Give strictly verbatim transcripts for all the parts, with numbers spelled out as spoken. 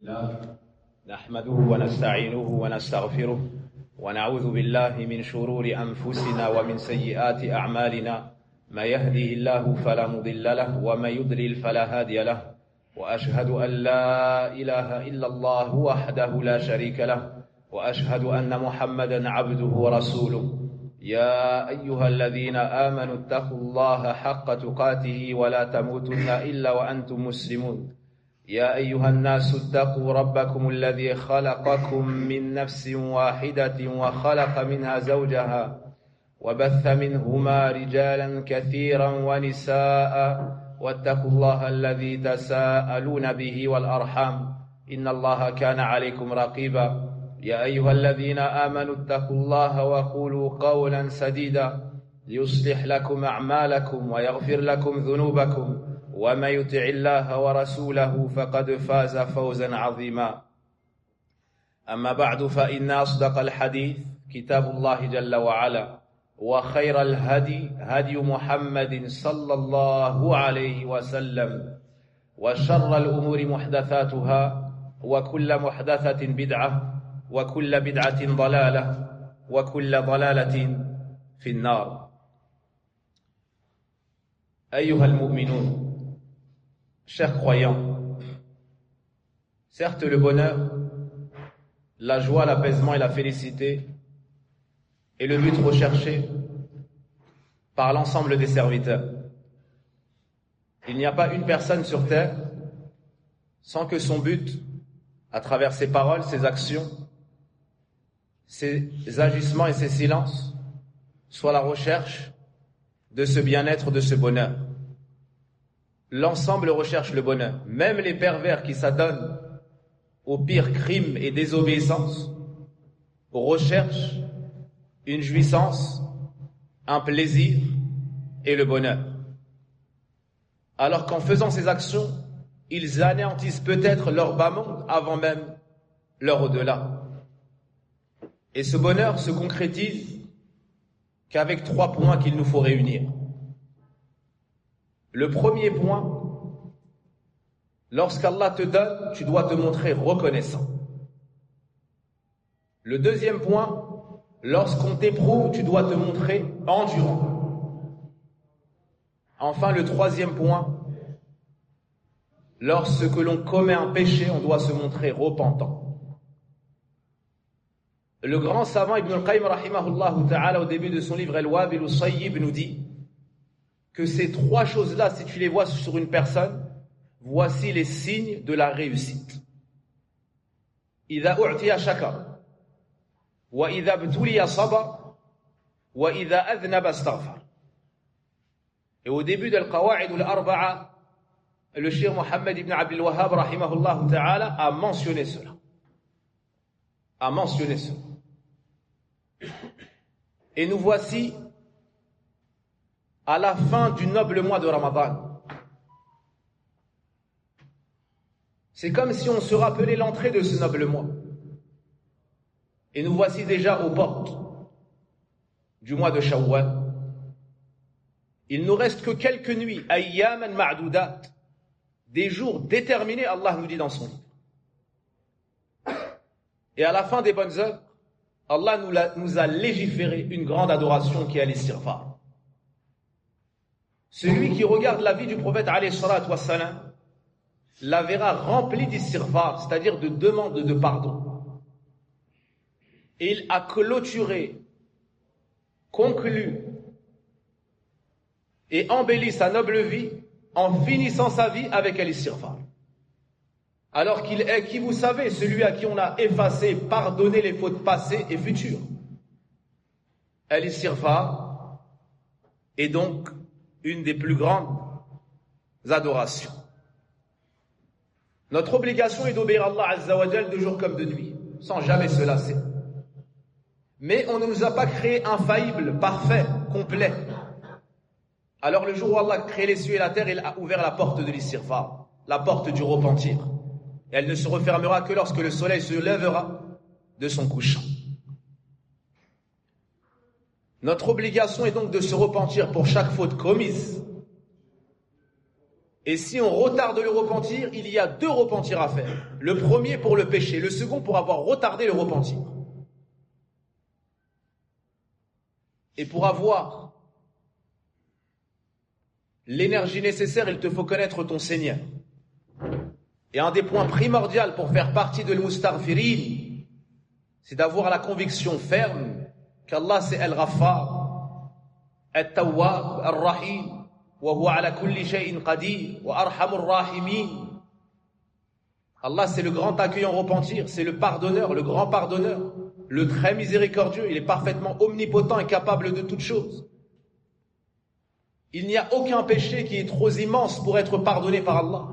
الله نحمده ونستعينه ونستغفره ونعوذ بالله من شرور أنفسنا ومن سيئات أعمالنا ما يهده الله فلا مضل له وما يضلل فلا هادي له وأشهد أن لا إله إلا الله وحده لا شريك له وأشهد أن محمدا عبده ورسوله يا أيها الذين آمنوا اتقوا الله حق تقاته ولا تموتن إلا وأنتم مسلمون يا أيها الناس اتقوا ربكم الذي خلقكم من نفس واحدة وخلق منها زوجها وبث منهما رجالا كثيرا ونساء واتقوا الله الذي تساءلون به والأرحام إن الله كان عليكم رقيبا يا أيها الذين آمنوا اتقوا الله وقولوا قولا سديدا يصلح لكم أعمالكم ويغفر لكم ذنوبكم ومن يطع الله ورسوله فقد فاز فوزا عظيما أما بعد فإن أصدق الحديث كتاب الله جل وعلا وخير الهدي هدي محمد صلى الله عليه وسلم وشر الأمور محدثاتها وكل محدثة بدعة وكل بدعة ضلالة وكل ضلالة في النار أيها المؤمنون. Chers croyants, certes le bonheur, la joie, l'apaisement et la félicité est le but recherché par l'ensemble des serviteurs. Il n'y a pas une personne sur terre sans que son but, à travers ses paroles, ses actions, ses agissements et ses silences, soit la recherche de ce bien-être, de ce bonheur. L'ensemble recherche le bonheur. Même les pervers qui s'adonnent aux pires crimes et désobéissances recherchent une jouissance, un plaisir et le bonheur. Alors qu'en faisant ces actions, ils anéantissent peut-être leur bas monde avant même leur au-delà. Et ce bonheur se concrétise qu'avec trois points qu'il nous faut réunir. Le premier point, lorsqu'Allah te donne, tu dois te montrer reconnaissant. Le deuxième point, lorsqu'on t'éprouve, tu dois te montrer endurant. Enfin, le troisième point, lorsque l'on commet un péché, on doit se montrer repentant. Le grand savant Ibn al-Qayyim rahimahullah ta'ala, au début de son livre Al-Wabil al-Sayyib, nous dit que ces trois choses-là, si tu les vois sur une personne, voici les signes de la réussite. إِذَا أُعْتِيَ شَكَرَ وَإِذَا ابْتُلِيَ صَبَرَ وَإِذَا أَذْنَبَ اسْتَغْفَرَ. Et au début de Al-Qawa'id al-Arba'a, le cheikh Mohammed ibn Abdul Wahhab rahimahullah ta'ala a mentionné cela. A mentionné cela. Et nous voici à la fin du noble mois de Ramadan. C'est comme si on se rappelait l'entrée de ce noble mois. Et nous voici déjà aux portes du mois de Shawwal. Il nous reste que quelques nuits, ayyaman ma'doudat, des jours déterminés, Allah nous dit dans son livre. Et à la fin des bonnes œuvres, Allah nous, la, nous a légiféré une grande adoration qui est l'istighfar. Celui qui regarde la vie du prophète alayhi salatu wassalam la verra remplie d'istighfar, c'est-à-dire de demande de pardon. Et il a clôturé, conclu et embelli sa noble vie en finissant sa vie avec l'istighfar. Alors qu'il est, qui vous savez, celui à qui on a effacé, pardonné les fautes passées et futures. L'istighfar est donc une des plus grandes adorations. Notre obligation est d'obéir à Allah Azza wa Jal de jour comme de nuit, sans jamais se lasser. Mais on ne nous a pas créé infaillible, parfait, complet. Alors le jour où Allah a créé les cieux et la terre, il a ouvert la porte de l'istighfar, la porte du repentir. Et elle ne se refermera que lorsque le soleil se lèvera de son couchant. Notre obligation est donc de se repentir pour chaque faute commise Et si on retarde le repentir, il y a deux repentirs à faire. Le premier pour le péché, le second pour avoir retardé le repentir. Et pour avoir l'énergie nécessaire, il te faut connaître ton Seigneur. Et un des points primordiaux pour faire partie de l'Mustaghfirin, c'est d'avoir la conviction ferme qu'Allah c'est Al-Ghaffar, Al-Tawwab, Al-Rahim, wa huwa ala kulli shay'in qadir, wa arhamur rahimin. Allah c'est le grand accueillant repentir, c'est le pardonneur, le grand pardonneur, le très miséricordieux, il est parfaitement omnipotent et capable de toutes choses. Il n'y a aucun péché qui est trop immense pour être pardonné par Allah.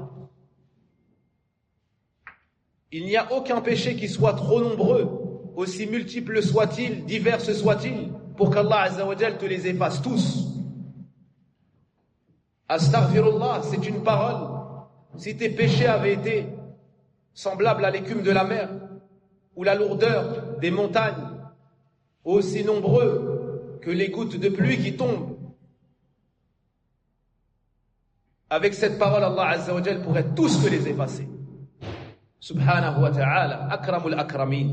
Il n'y a aucun péché qui soit trop nombreux, aussi multiples soient-ils, divers soient-ils, pour qu'Allah Azza wa Jal te les efface tous. Astaghfirullah, c'est une parole. Si tes péchés avaient été semblables à l'écume de la mer, ou la lourdeur des montagnes, aussi nombreux que les gouttes de pluie qui tombent, avec cette parole, Allah Azza wa Jal pourrait tous te les effacer. Subhanahu wa ta'ala, akramul akramin.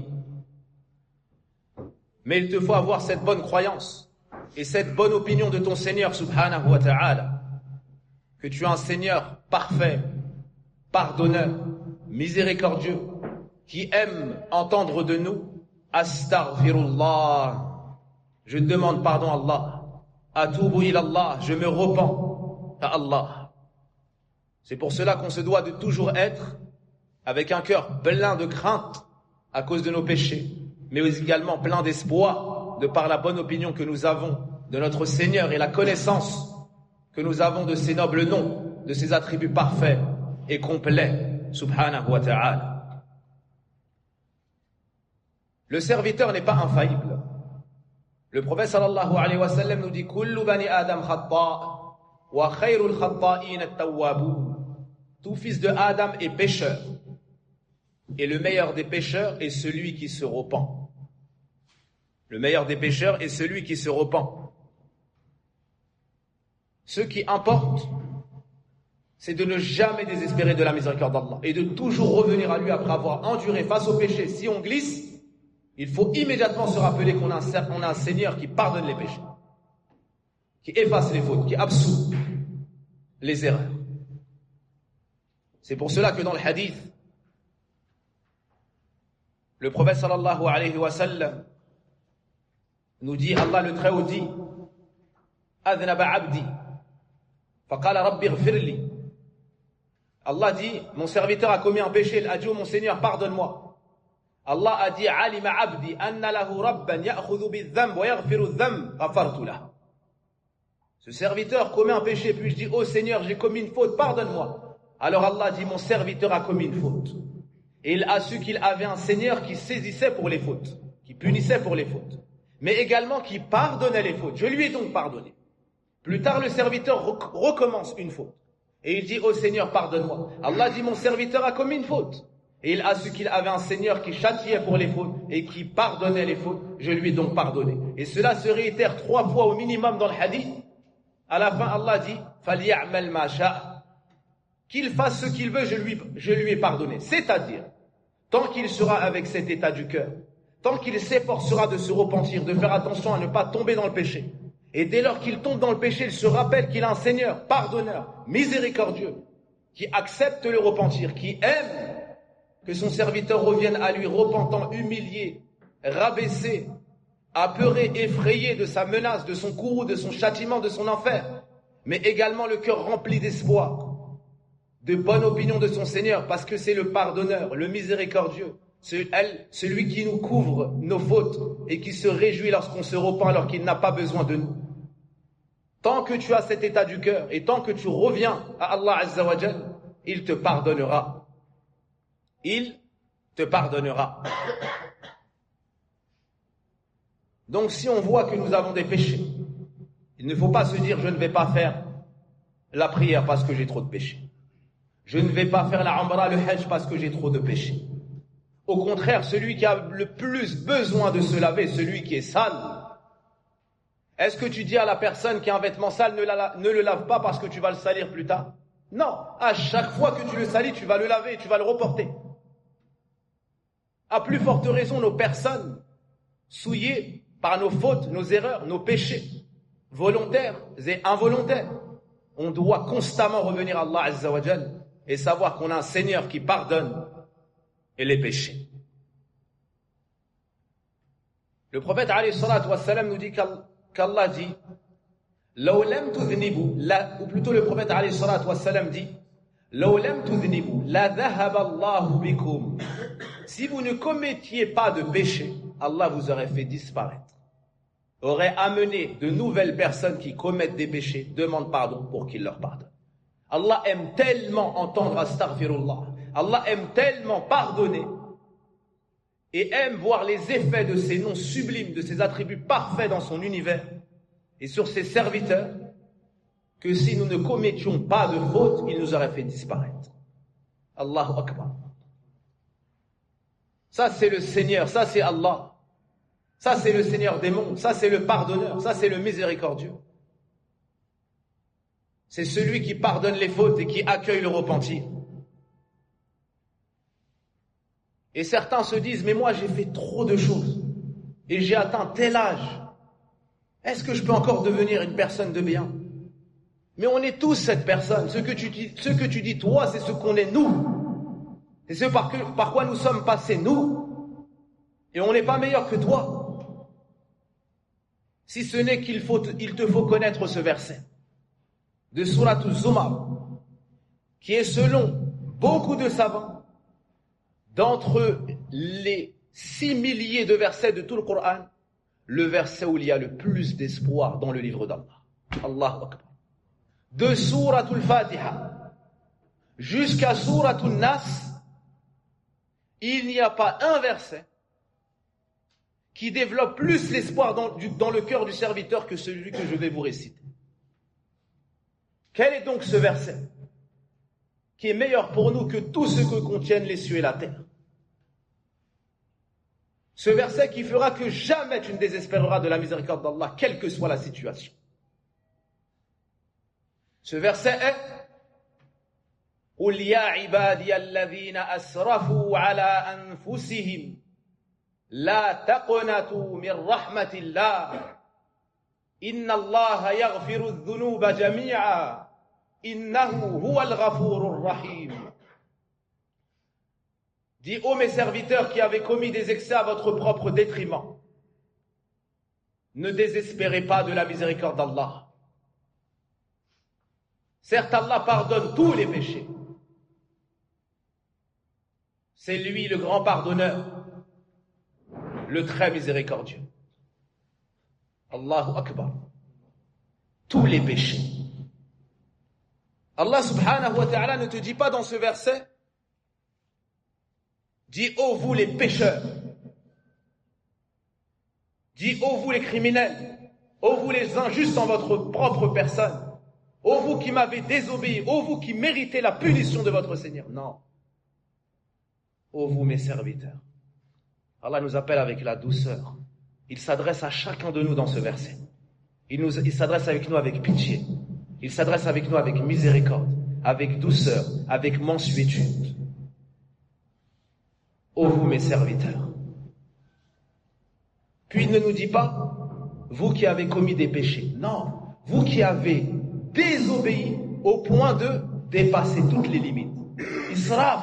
Mais il te faut avoir cette bonne croyance et cette bonne opinion de ton Seigneur, subhanahu wa ta'ala, que tu es un Seigneur parfait, pardonneur, miséricordieux, qui aime entendre de nous Astaghfirullah, je demande pardon à Allah, Atubu ilallah, je me repens à Allah. C'est pour cela qu'on se doit de toujours être avec un cœur plein de crainte à cause de nos péchés, mais également plein d'espoir de par la bonne opinion que nous avons de notre Seigneur et la connaissance que nous avons de ses nobles noms, de ses attributs parfaits et complets, subhanahu wa ta'ala. Le serviteur n'est pas infaillible. Le prophète sallallahu alayhi wa sallam nous dit « Kullu bani Adam khatta' wa khayrul khatta'in at-tawwabun » Tout fils de Adam est pécheur. Et le meilleur des pécheurs est celui qui se repent. Le meilleur des pécheurs est celui qui se repent. Ce qui importe, c'est de ne jamais désespérer de la miséricorde d'Allah et de toujours revenir à lui après avoir enduré face au péché. Si on glisse, il faut immédiatement se rappeler qu'on a un, on a un Seigneur qui pardonne les péchés, qui efface les fautes, qui absout les erreurs. C'est pour cela que dans le hadith, le prophète sallallahu alayhi wa sallam nous dit, Allah le Très-Haut dit, Adnaba abdi, faqala rabbi ghfirli. Allah dit, mon serviteur a commis un péché, il a dit, oh mon Seigneur, pardonne-moi. Allah a dit, alima abdi, anna lahu rabban ya'khudhu bidh-dhanb wa yaghfiru dh-dhanb, ghafartu lahu. Ce serviteur commet un péché, puis je dis, oh Seigneur, j'ai commis une faute, pardonne-moi. Alors Allah dit, mon serviteur a commis une faute. Et il a su qu'il avait un Seigneur qui saisissait pour les fautes, qui punissait pour les fautes, mais également qui pardonnait les fautes. Je lui ai donc pardonné. Plus tard, le serviteur rec- recommence une faute. Et il dit, oh Seigneur, pardonne-moi. Allah dit, mon serviteur a commis une faute. Et il a su qu'il avait un Seigneur qui châtiait pour les fautes et qui pardonnait les fautes. Je lui ai donc pardonné. Et cela se réitère trois fois au minimum dans le hadith. À la fin, Allah dit, فَلْيَعْمَلْ مَا شَاءَ. Qu'il fasse ce qu'il veut, je lui, je lui ai pardonné. C'est-à-dire, tant qu'il sera avec cet état du cœur, tant qu'il s'efforcera de se repentir, de faire attention à ne pas tomber dans le péché, et dès lors qu'il tombe dans le péché, il se rappelle qu'il a un Seigneur, pardonneur, miséricordieux, qui accepte le repentir, qui aime que son serviteur revienne à lui repentant, humilié, rabaissé, apeuré, effrayé de sa menace, de son courroux, de son châtiment, de son enfer, mais également le cœur rempli d'espoir, de bonne opinion de son Seigneur, parce que c'est le pardonneur, le miséricordieux, celui qui nous couvre nos fautes et qui se réjouit lorsqu'on se repent alors qu'il n'a pas besoin de nous. Tant que tu as cet état du cœur et tant que tu reviens à Allah Azza wa Jal, il te pardonnera. Il te pardonnera. Donc si on voit que nous avons des péchés, il ne faut pas se dire je ne vais pas faire la prière parce que j'ai trop de péchés. Je ne vais pas faire la Umrah, le Hajj parce que j'ai trop de péchés. Au contraire, celui qui a le plus besoin de se laver, celui qui est sale. Est-ce que tu dis à la personne qui a un vêtement sale, ne, la, ne le lave pas parce que tu vas le salir plus tard? Non, à chaque fois que tu le salis, tu vas le laver et tu vas le reporter. À plus forte raison, nos personnes souillées par nos fautes, nos erreurs, nos péchés, volontaires et involontaires. On doit constamment revenir à Allah Azza wa Jal et savoir qu'on a un Seigneur qui pardonne et les péchés. Le prophète alayhi salatu wa salam nous dit qu'Allah dit Law lam tudhnibu, ou plutôt le prophète alayhi salatu wa salam dit Law lam tudhnibu la dhahaba Allahu bikum. Si vous ne commettiez pas de péché, Allah vous aurait fait disparaître, aurait amené de nouvelles personnes qui commettent des péchés, demandent pardon pour qu'il leur pardonne. Allah aime tellement entendre astaghfirullah, Allah aime tellement pardonner et aime voir les effets de ses noms sublimes, de ses attributs parfaits dans son univers et sur ses serviteurs, que si nous ne commettions pas de faute, il nous aurait fait disparaître. Allahu Akbar. Ça c'est le Seigneur, ça c'est Allah. Ça c'est le Seigneur des mondes, ça c'est le pardonneur, ça c'est le miséricordieux. C'est celui qui pardonne les fautes et qui accueille le repentir. Et certains se disent, mais moi j'ai fait trop de choses et j'ai atteint tel âge. Est-ce que je peux encore devenir une personne de bien? Mais on est tous cette personne. Ce que tu dis, ce que tu dis toi, c'est ce qu'on est nous. C'est ce par, que, par quoi nous sommes passés nous. Et on n'est pas meilleur que toi. Si ce n'est qu'il faut, il te faut connaître ce verset de Surat Az-Zumar, qui est selon beaucoup de savants, d'entre les six milliers de versets de tout le Coran, le verset où il y a le plus d'espoir dans le livre d'Allah. Allahu Akbar. De Surat Al-Fatiha jusqu'à Surat Al-Nas, il n'y a pas un verset qui développe plus l'espoir dans, dans le cœur du serviteur que celui que je vais vous réciter. Quel est donc ce verset qui est meilleur pour nous que tout ce que contiennent les cieux et la terre? Ce verset qui fera que jamais tu ne désespéreras de la miséricorde d'Allah, quelle que soit la situation. Ce verset est قُلْ يَا عِبَادِيَ الَّذِينَ أَسْرَفُوا عَلَىٰ أَنفُسِهِمْ لَا تَقْنَطُوا مِنْ رَحْمَةِ اللَّهِ إِنَّ اللَّهَ يَغْفِرُ الذُّنُوبَ جَمِيعًا إِنَّهُ هُوَ الْغَفُورُ الرَّحِيمُ. Dis, ô mes serviteurs qui avez commis des excès à votre propre détriment, ne désespérez pas de la miséricorde d'Allah. Certes, Allah pardonne tous les péchés. C'est lui le grand pardonneur, le très miséricordieux. Allahu Akbar. Tous les péchés. Allah subhanahu wa ta'ala ne te dit pas dans ce verset, dis, ô vous les pécheurs, dis, ô vous les criminels, ô vous les injustes en votre propre personne, ô vous qui m'avez désobéi, ô vous qui méritez la punition de votre Seigneur. Non. Ô vous mes serviteurs. Allah nous appelle avec la douceur. Il s'adresse à chacun de nous dans ce verset. Il, nous, il s'adresse avec nous avec pitié. Il s'adresse avec nous avec miséricorde, avec douceur, avec mansuétude. Ô vous mes serviteurs. Puis il ne nous dit pas, vous qui avez commis des péchés. Non, vous qui avez désobéi au point de dépasser toutes les limites. Israf.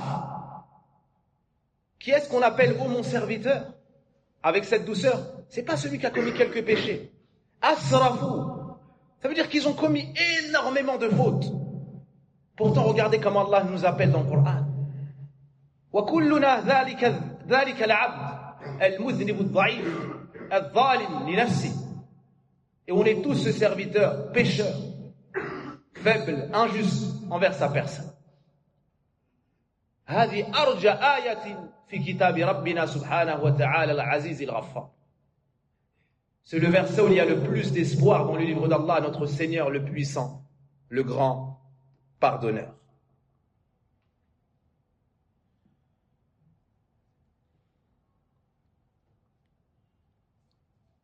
Qui est-ce qu'on appelle ô mon serviteur? Avec cette douceur, c'est pas celui qui a commis quelques péchés. Asrafu. Ça veut dire qu'ils ont commis énormément de fautes. Pourtant, regardez comment Allah nous appelle dans le Coran. وَكُلُّنَا ذَلِكَ ذَلِكَ الْعَبْدِ الْمُذْنِبُ الضَّعِيفُ الظَّالِمُ لِنَفْسِهِ. Et on est tous ce serviteur pécheur, faible, injuste envers sa personne. هذه أرجى آية في كتاب ربنا سبحانه وتعالى العزيز الغفار. C'est le verset où il y a le plus d'espoir dans le livre d'Allah, notre Seigneur le puissant, le grand pardonneur.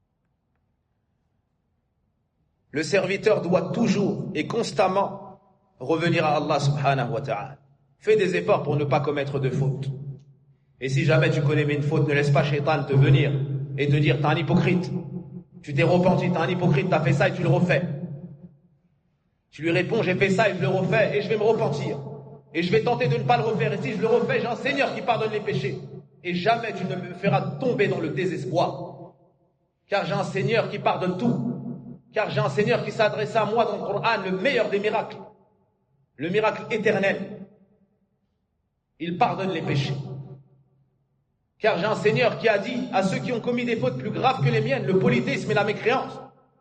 Le serviteur doit toujours et constamment revenir à Allah subhanahu wa ta'ala. Fais des efforts pour ne pas commettre de fautes. Et si jamais tu connais une faute, ne laisse pas Shaitan te venir et te dire, t'es un hypocrite. Tu t'es repenti, t'es un hypocrite, t'as fait ça et tu le refais. Tu lui réponds, j'ai fait ça et je le refais et je vais me repentir. Et je vais tenter de ne pas le refaire. Et si je le refais, j'ai un Seigneur qui pardonne les péchés. Et jamais tu ne me feras tomber dans le désespoir. Car j'ai un Seigneur qui pardonne tout. Car j'ai un Seigneur qui s'adresse à moi dans le Coran, le meilleur des miracles. Le miracle éternel. Il pardonne les péchés. Car j'ai un Seigneur qui a dit à ceux qui ont commis des fautes plus graves que les miennes, le polythéisme et la mécréance,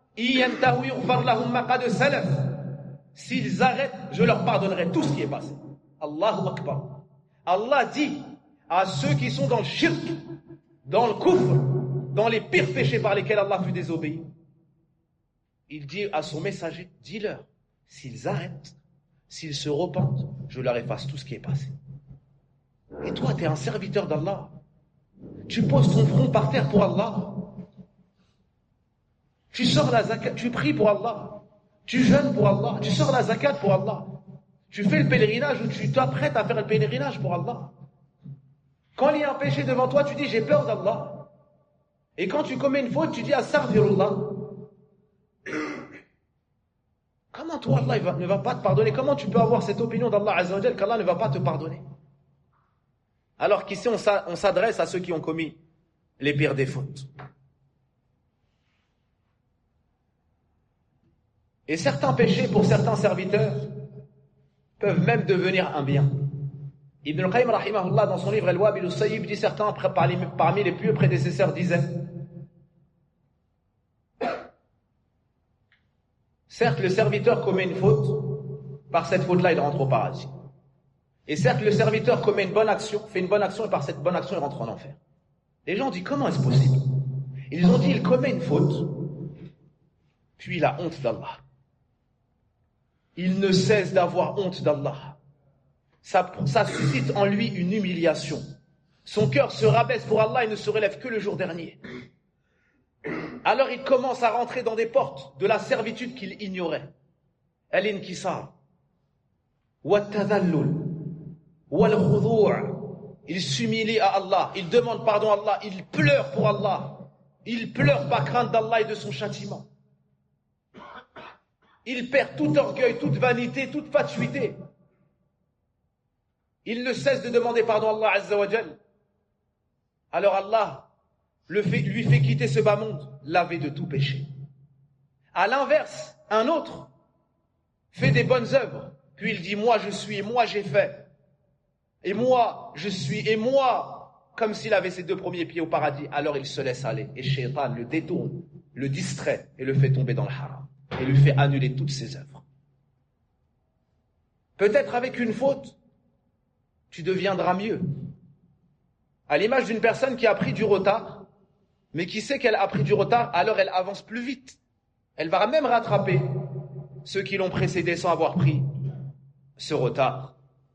s'ils arrêtent, je leur pardonnerai tout ce qui est passé. Allahu Akbar. Allah dit à ceux qui sont dans le shirk, dans le kufr, dans les pires péchés par lesquels Allah fut désobéi, il dit à son messager, dis-leur, s'ils arrêtent, s'ils se repentent, je leur efface tout ce qui est passé. Et toi, tu es un serviteur d'Allah. Tu poses ton front par terre pour Allah. Tu sors la zakat, tu pries pour Allah. Tu jeûnes pour Allah. Tu sors la zakat pour Allah. Tu fais le pèlerinage ou tu t'apprêtes à faire le pèlerinage pour Allah. Quand il y a un péché devant toi, tu dis j'ai peur d'Allah. Et quand tu commets une faute, tu dis astaghfirullah. Comment toi, Allah va, ne va pas te pardonner? Comment tu peux avoir cette opinion d'Allah Azza wa Jal qu'Allah ne va pas te pardonner? Alors qu'ici, on s'adresse à ceux qui ont commis les pires des fautes. Et certains péchés, pour certains serviteurs, peuvent même devenir un bien. Ibn al-Qayyim, rahimahullah, dans son livre Al-Wabil al-Sayyib, dit certains parmi, parmi les pieux prédécesseurs disaient, certes, le serviteur commet une faute, par cette faute-là, il rentre au paradis. Et certes, le serviteur commet une bonne action, fait une bonne action, et par cette bonne action, il rentre en enfer. Les gens ont dit, comment est-ce possible? Ils ont dit, il commet une faute, puis il a honte d'Allah. Il ne cesse d'avoir honte d'Allah. Ça, ça suscite en lui une humiliation. Son cœur se rabaisse pour Allah et ne se relève que le jour dernier. Alors il commence à rentrer dans des portes de la servitude qu'il ignorait. Al-inkisar, wa-tadhallul, wal-khudu'. Il s'humilie à Allah, il demande pardon à Allah, il pleure pour Allah. Il pleure par crainte d'Allah et de son châtiment. Il perd tout orgueil, toute vanité, toute fatuité. Il ne cesse de demander pardon à Allah Azza wa Jal. Alors Allah le fait, lui fait quitter ce bas monde, lavé de tout péché. À l'inverse, un autre fait des bonnes œuvres, puis il dit moi je suis, moi j'ai fait, et moi je suis, et moi, comme s'il avait ses deux premiers pieds au paradis. Alors il se laisse aller, et Shaitan le détourne, le distrait, et le fait tomber dans le haram, et lui fait annuler toutes ses œuvres. Peut-être avec une faute, tu deviendras mieux. À l'image d'une personne qui a pris du retard, mais qui sait qu'elle a pris du retard, alors elle avance plus vite. Elle va même rattraper ceux qui l'ont précédé sans avoir pris ce retard.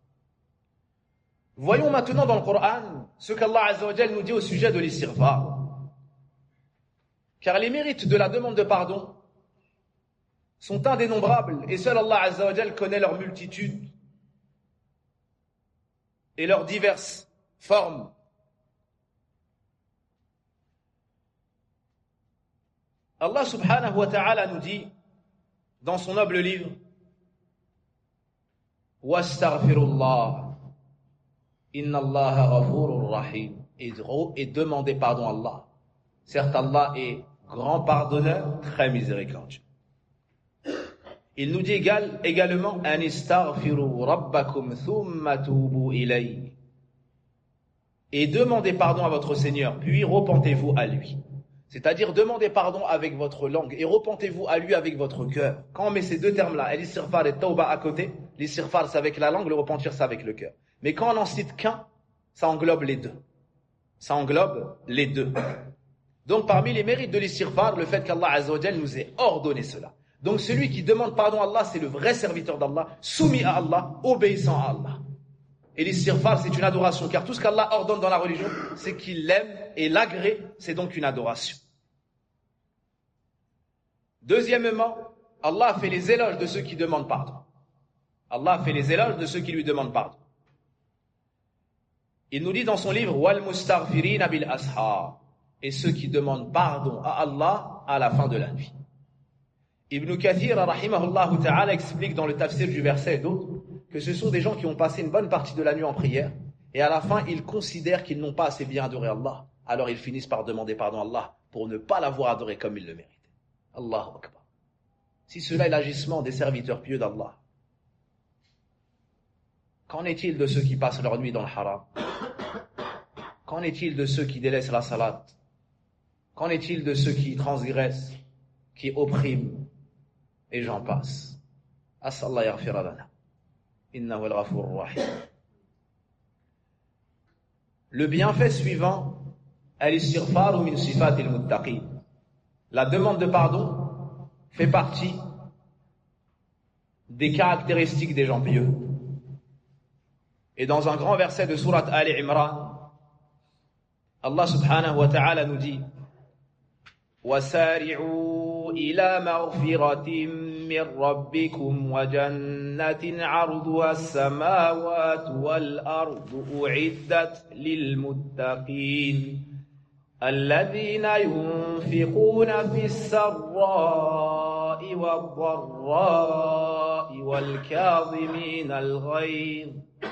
Voyons maintenant dans le Coran ce qu'Allah Azza wa Jal nous dit au sujet de l'istighfar. Car les mérites de la demande de pardon sont indénombrables et seul Allah Azza wa Jal connaît leur multitude et leurs diverses formes. Allah subhanahu wa ta'ala nous dit dans son noble livre Wastaghfirullah inna Allah ghafurur rahim, et demandez pardon à Allah. Certes, Allah est grand pardonneur, très miséricordieux. Il nous dit égal, également Anistaghfiru rabbakum thumma tubu ilayhi, et demandez pardon à votre Seigneur, puis repentez-vous à lui. C'est-à-dire, demandez pardon avec votre langue et repentez-vous à lui avec votre cœur. Quand on met ces deux termes-là, l'istighfar et tawba à côté, l'istighfar c'est avec la langue, le repentir c'est avec le cœur. Mais quand on n'en cite qu'un, ça englobe les deux. Ça englobe les deux. Donc parmi les mérites de l'istighfar, le fait qu'Allah Azza wa Jal nous ait ordonné cela. Donc celui qui demande pardon à Allah, c'est le vrai serviteur d'Allah, soumis à Allah, obéissant à Allah. Et l'istighfar, c'est une adoration, car tout ce qu'Allah ordonne dans la religion, c'est qu'il l'aime et l'agrée, c'est donc une adoration. Deuxièmement, Allah fait les éloges de ceux qui demandent pardon. Allah fait les éloges de ceux qui lui demandent pardon. Il nous dit dans son livre Wal mustaghfirina bil ashar, et ceux qui demandent pardon à Allah à la fin de la nuit. Ibn Kathir rahimahullah ta'ala explique dans le tafsir du verset et d'autres que ce sont des gens qui ont passé une bonne partie de la nuit en prière et à la fin ils considèrent qu'ils n'ont pas assez bien adoré Allah, alors ils finissent par demander pardon à Allah pour ne pas l'avoir adoré comme ils le méritaient. Allahu Akbar. Si cela est l'agissement des serviteurs pieux d'Allah, qu'en est-il de ceux qui passent leur nuit dans le haram? Qu'en est-il de ceux qui délaissent la salat? Qu'en est-il de ceux qui transgressent, qui oppriment? Et j'en passe. As'Allah yaghfira lana. Innahu al-ghafurur rahim. Le bienfait suivant, al-istighfaru min sifatil muttaqin. La demande de pardon fait partie des caractéristiques des gens pieux. Et dans un grand verset de sourate Ali Imran, Allah subhanahu wa ta'ala nous dit وَسَارِعُوا إِلَى مَغْفِرَةٍ مِّن رَّبِّكُمْ وَجَنَّةٍ عَرْضُهَا السَّمَاوَاتُ وَالْأَرْضُ أُعِدَّتْ لِلْمُتَّقِينَ الَّذِينَ يُنفِقُونَ فِي السَّرَّاءِ وَالضَّرَّاءِ وَالْكَاظِمِينَ الْغَيْظَ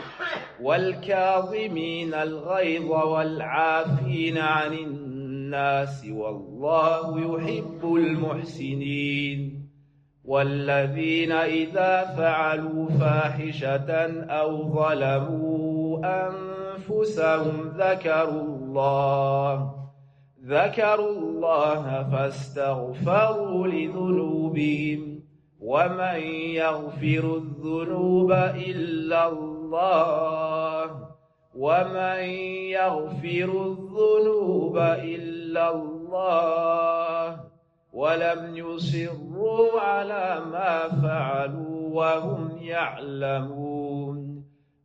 والكاظمين الغيظ والعافين عن الناس والله يحب المحسنين والذين إذا فعلوا فاحشة أو ظلموا أنفسهم ذكروا الله ذكروا الله فاستغفروا لذنوبهم ومن يغفر الذنوب إلا الله الله ومن يغفر الذنوب إلا الله ولم يصروا على ما فعلوا وهم يعلمون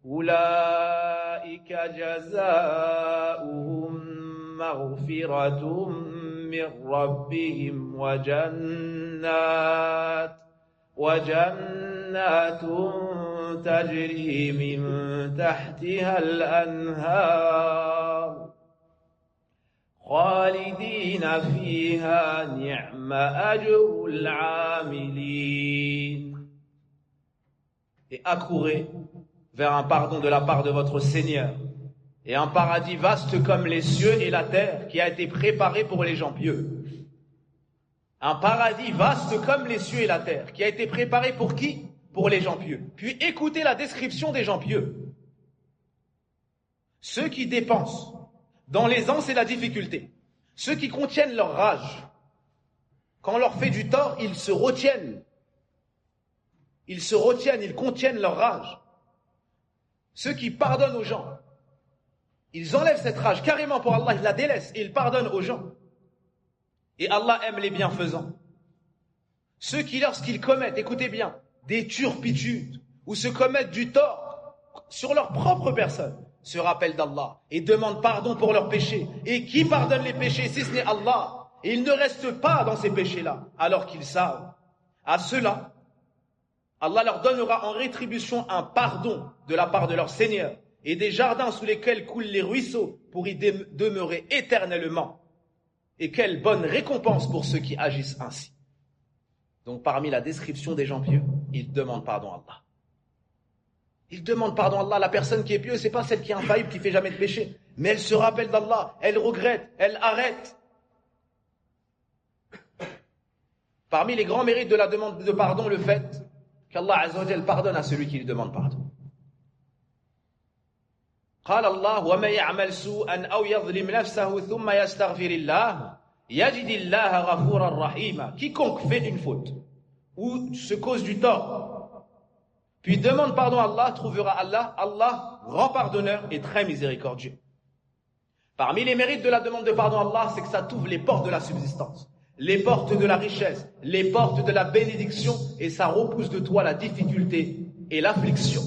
أولئك جزاؤهم مغفرة من ربهم وجنات وجنات تجري من تحتها الأنهار خالدين فيها نعم أجر العاملين. Et accourez vers un pardon de la part de votre Seigneur et un paradis vaste comme les cieux et la terre qui a été préparé pour les gens pieux. Un paradis vaste comme les cieux et la terre qui a été préparé pour qui? Pour les gens pieux. Puis écoutez la description des gens pieux. Ceux qui dépensent dans l'aisance et la difficulté. Ceux qui contiennent leur rage. Quand on leur fait du tort, ils se retiennent. Ils se retiennent, ils contiennent leur rage. Ceux qui pardonnent aux gens. Ils enlèvent cette rage carrément pour Allah, ils la délaissent et ils pardonnent aux gens. Et Allah aime les bienfaisants. Ceux qui, lorsqu'ils commettent, écoutez bien, des turpitudes ou se commettent du tort sur leur propre personne, se rappellent d'Allah et demandent pardon pour leurs péchés. Et qui pardonne les péchés si ce n'est Allah? Et ils ne restent pas dans ces péchés-là, alors qu'ils savent. À ceux-là, Allah leur donnera en rétribution un pardon de la part de leur Seigneur et des jardins sous lesquels coulent les ruisseaux pour y demeurer éternellement. Et quelle bonne récompense pour ceux qui agissent ainsi. Donc parmi la description des gens pieux, ils demandent pardon à Allah. Ils demandent pardon à Allah. La personne qui est pieuse, c'est pas celle qui est infaillible, qui fait jamais de péché. Mais elle se rappelle d'Allah, elle regrette, elle arrête. Parmi les grands mérites de la demande de pardon, le fait qu'Allah Azza wa Jal pardonne à celui qui lui demande pardon. قال الله ومن يعمل سوءا أو يظلم نفسه ثم يستغفر الله يجد الله غفورا رحيما. Quiconque fait une faute ou se cause du tort puis demande pardon à Allah trouvera Allah Allah grand pardonneur et très miséricordieux. Parmi les mérites de la demande de pardon à Allah, c'est que ça t'ouvre les portes de la subsistance, les portes de la richesse, les portes de la bénédiction et ça repousse de toi la difficulté et l'affliction.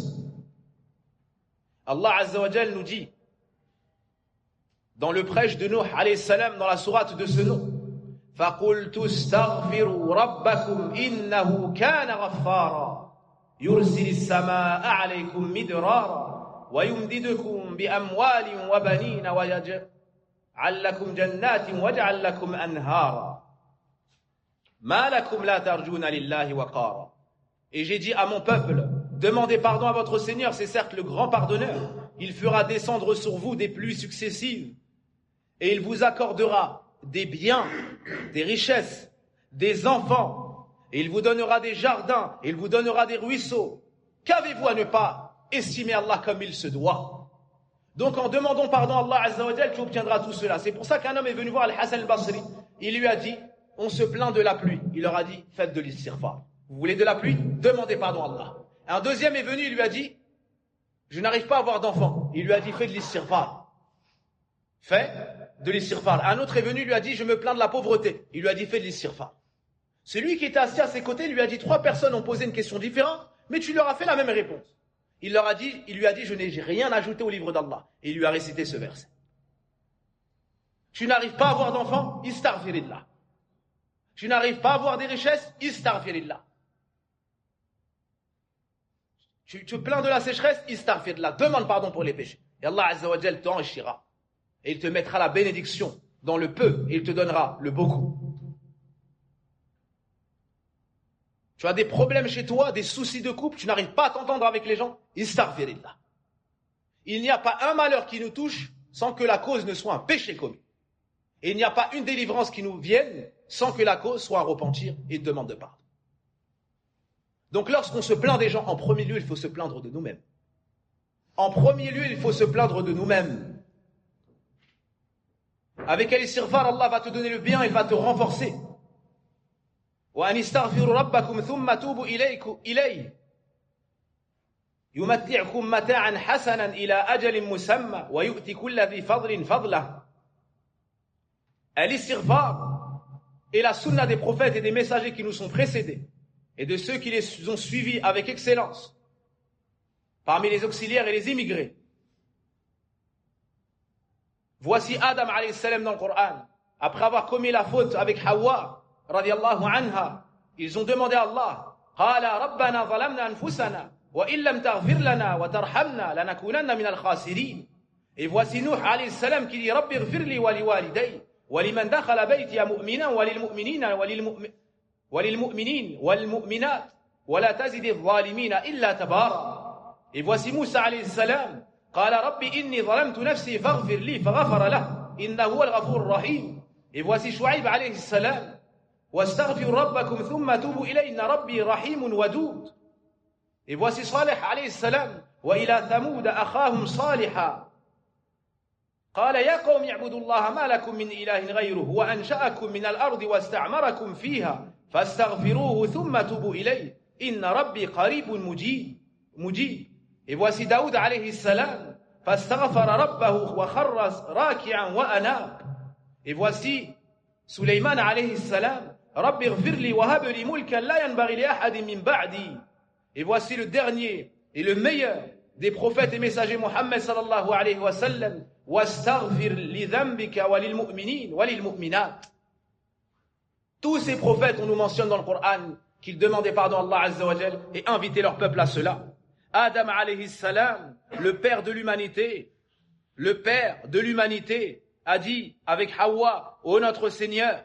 Allah Azza wa Jal nous dit dans le prêche de Nuh alayhi salam dans la sourate de ce nom فَقُلْتُ اسْتَغْفِرُوا رَبَّكُمْ إِنَّهُ كَانَ غَفَّارًا. يرسل السماء عليكم مدرارا ويمددكم بأموال وبنين ويجعل لكم جنات ويجعل لكم أنهارا ما لكم لا ترجون لله وقارا. Et j'ai dit à mon peuple, demandez pardon à votre Seigneur, c'est certes le grand pardonneur. Il fera descendre sur vous des pluies successives et il vous accordera des biens, des richesses, des enfants, et il vous donnera des jardins, et il vous donnera des ruisseaux. Qu'avez-vous à ne pas estimer Allah comme il se doit? Donc en demandant pardon à Allah Azza wa Jal, tu obtiendras tout cela. C'est pour ça qu'un homme est venu voir Al-Hassan al-Basri. Il lui a dit, on se plaint de la pluie. Il leur a dit, faites de l'istighfar. Vous voulez de la pluie? Demandez pardon à Allah. Un deuxième est venu, il lui a dit, je n'arrive pas à avoir d'enfant. Il lui a dit, fais de l'istighfar. Fais de l'istighfar. Un autre est venu, il lui a dit, je me plains de la pauvreté. Il lui a dit, fais de l'istighfar. Celui qui était assis à ses côtés lui a dit, trois personnes ont posé une question différente, mais tu leur as fait la même réponse. Il leur a dit, il lui a dit, je n'ai rien ajouté au livre d'Allah. Et il lui a récité ce verset. Tu n'arrives pas à avoir d'enfants? Istaghfirillah. Tu n'arrives pas à avoir des richesses? Istaghfirillah. Tu te plains de la sécheresse? Istaghfirillah. Demande pardon pour les péchés. Et Allah Azza wa Jal t'enrichira. Et il te mettra la bénédiction dans le peu et il te donnera le beaucoup. Tu as des problèmes chez toi, des soucis de couple, tu n'arrives pas à t'entendre avec les gens? Istaghfirillah. Il n'y a pas un malheur qui nous touche sans que la cause ne soit un péché commis. Et il n'y a pas une délivrance qui nous vienne sans que la cause soit un repentir et une demande de pardon. Donc lorsqu'on se plaint des gens, en premier lieu, il faut se plaindre de nous-mêmes. En premier lieu, il faut se plaindre de nous-mêmes. Avec al-istighfar, Allah va te donner le bien, il va te renforcer. وأن استغفروا ربكم ثم توبوا إليه يمتعكم متاعا حسنا إلى أجل مسمى ويؤتي كل ذي فضل فضله. Al-istighfar est la sunna des prophètes et des messagers qui nous sont précédés et de ceux qui les ont suivis avec excellence parmi les auxiliaires et les immigrés. Voici Adam alayhi salam dans le Coran, après avoir commis la faute avec Hawa radiyallahu anha, ils ont demandé à Allah, qala rabbana zalamna anfusana wa illam taghfir lana wa tarhamna lanakunanna min al-khasirin. Et voici Nuh alayhi salam qui dit rabbi ighfir li wa liwalidayya wa liman dakhala baytiya mu'minan wa lilmu'minina wa lilmu'minin wal mu'minat wa la tazidi adh-dhalimina illa tabara. Et voici Moussa alayhi salam, qala rabbi inni zalamtu nafsi faghfir li faghfara lahu innahu huwal ghafurur rahim. Et voici Shu'aib alayhi salam, واستغفروا ربكم ثم توبوا إليه إن ربي رحيم ودود. Et voici Salih alayhi salam, وإلى ثمود أخاهم صالحا قال يا قوم اعبدوا الله ما لكم من إله غيره وأنشأكم من الأرض واستعمركم فيها فاستغفروه ثم توبوا إليه إن ربي قريب مجيب مجيب. Et voici Daoud alayhi salam, فاستغفر ربه وخر راكعا وأناب. Et voici Suleyman alayhi salam, Rabbi ighfir li wa hab li mulkan la yanbaghi li ahadin min ba'di. Et voici le dernier et le meilleur des prophètes et messagers Muhammad sallallahu alayhi wa sallam, wastaghfir li dhanbika wa lil mu'minin wa lil mu'minat. Tous ces prophètes, on nous mentionne dans le Coran qu'ils demandaient pardon à Allah Azza wa Jal et invitaient leur peuple à cela. Adam alayhi salam, le père de l'humanité, le père de l'humanité, a dit avec Hawa, ô notre Seigneur,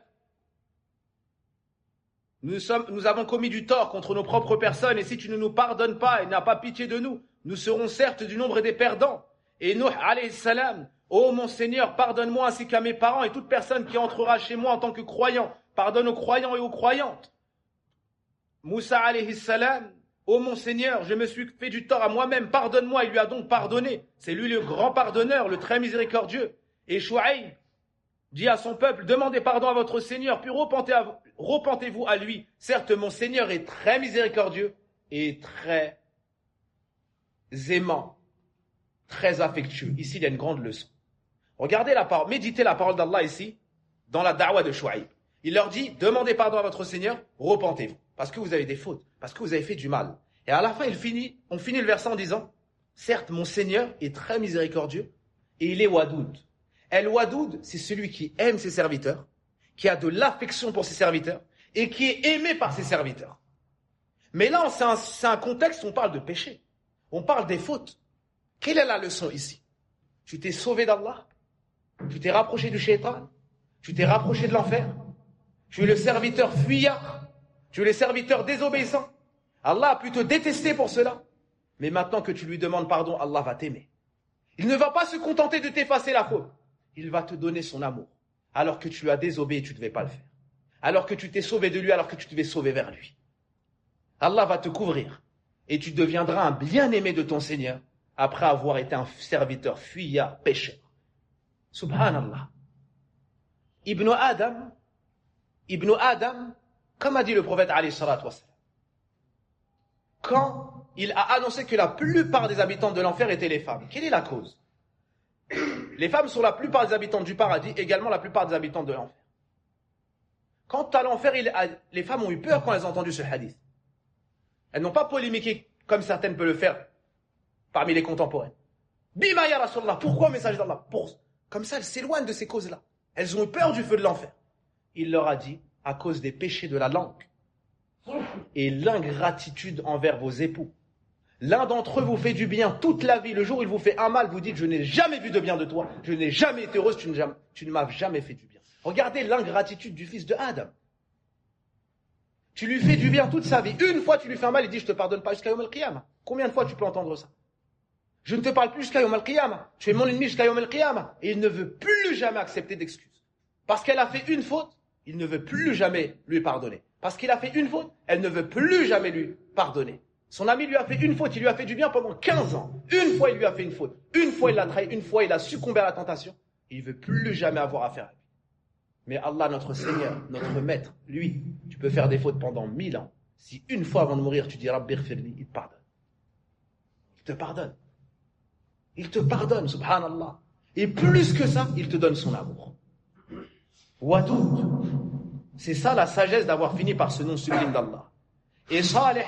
nous, sommes, nous avons commis du tort contre nos propres personnes et si tu ne nous pardonnes pas et n'as pas pitié de nous, nous serons certes du nombre des perdants. Et Nuh alayhi salam, ô mon Seigneur, pardonne-moi ainsi qu'à mes parents et toute personne qui entrera chez moi en tant que croyant. Pardonne aux croyants et aux croyantes. Moussa alayhi salam, ô mon Seigneur, je me suis fait du tort à moi-même, pardonne-moi. Il lui a donc pardonné. C'est lui le grand pardonneur, le très miséricordieux. Et Shu'aib dit à son peuple, demandez pardon à votre Seigneur, puis repentez-vous à lui. Certes, mon Seigneur est très miséricordieux et très aimant, très affectueux. Ici, il y a une grande leçon. Regardez la parole, méditez la parole d'Allah ici, dans la da'wa de Shu'aib. Il leur dit, demandez pardon à votre Seigneur, repentez-vous, parce que vous avez des fautes, parce que vous avez fait du mal. Et à la fin, il finit, on finit le verset en disant, certes, mon Seigneur est très miséricordieux et il est wadoud. El-Wadoud, c'est celui qui aime ses serviteurs, qui a de l'affection pour ses serviteurs et qui est aimé par ses serviteurs. Mais là, c'est un, c'est un contexte où on parle de péché. On parle des fautes. Quelle est la leçon ici? Tu t'es sauvé d'Allah, tu t'es rapproché du shaitan, tu t'es rapproché de l'enfer, tu es le serviteur fuyard, tu es le serviteur désobéissant. Allah a pu te détester pour cela. Mais maintenant que tu lui demandes pardon, Allah va t'aimer. Il ne va pas se contenter de t'effacer la faute. Il va te donner son amour. Alors que tu lui as désobéi, tu ne devais pas le faire. Alors que tu t'es sauvé de lui, alors que tu devais sauver vers lui. Allah va te couvrir. Et tu deviendras un bien-aimé de ton Seigneur après avoir été un serviteur fuyard, pécheur. Subhanallah. Ibn Adam, Ibn Adam, comme a dit le prophète alayhi salatu wassalam, quand il a annoncé que la plupart des habitants de l'enfer étaient les femmes, quelle est la cause? Les femmes sont la plupart des habitants du paradis, également la plupart des habitants de l'enfer. Quant à l'enfer, il a, les femmes ont eu peur quand elles ont entendu ce hadith. Elles n'ont pas polémiqué comme certaines peuvent le faire parmi les contemporains. Bima ya Rasulallah, pourquoi message d'Allah? Pour... Comme ça, elles s'éloignent de ces causes-là. Elles ont eu peur du feu de l'enfer. Il leur a dit, à cause des péchés de la langue et l'ingratitude envers vos époux. L'un d'entre eux vous fait du bien toute la vie. Le jour où il vous fait un mal, vous dites, je n'ai jamais vu de bien de toi. Je n'ai jamais été heureuse, tu ne, jamais, tu ne m'as jamais fait du bien. Regardez l'ingratitude du fils de Adam. Tu lui fais du bien toute sa vie. Une fois, tu lui fais un mal, il dit, je ne te pardonne pas jusqu'à Yom al-Qiyamah. Combien de fois tu peux entendre ça? Je ne te parle plus jusqu'à Yom al-Qiyamah. Tu es mon ennemi jusqu'à Yom al-Qiyamah. Et il ne veut plus jamais accepter d'excuses. Parce qu'elle a fait une faute, il ne veut plus jamais lui pardonner. Parce qu'il a fait une faute, elle ne veut plus jamais lui pardonner. Son ami lui a fait une faute, il lui a fait du bien pendant quinze ans. Une fois, il lui a fait une faute. Une fois, il l'a trahi. Une fois, il a succombé à la tentation. Il ne veut plus jamais avoir affaire à lui. Mais Allah, notre Seigneur, notre Maître, lui, tu peux faire des fautes pendant mille ans. Si une fois avant de mourir, tu dis Rabbi ighfirli, il te pardonne. Il te pardonne. Il te pardonne, subhanallah. Et plus que ça, il te donne son amour. Wadoud. C'est ça la sagesse d'avoir fini par ce nom sublime d'Allah. Et Salih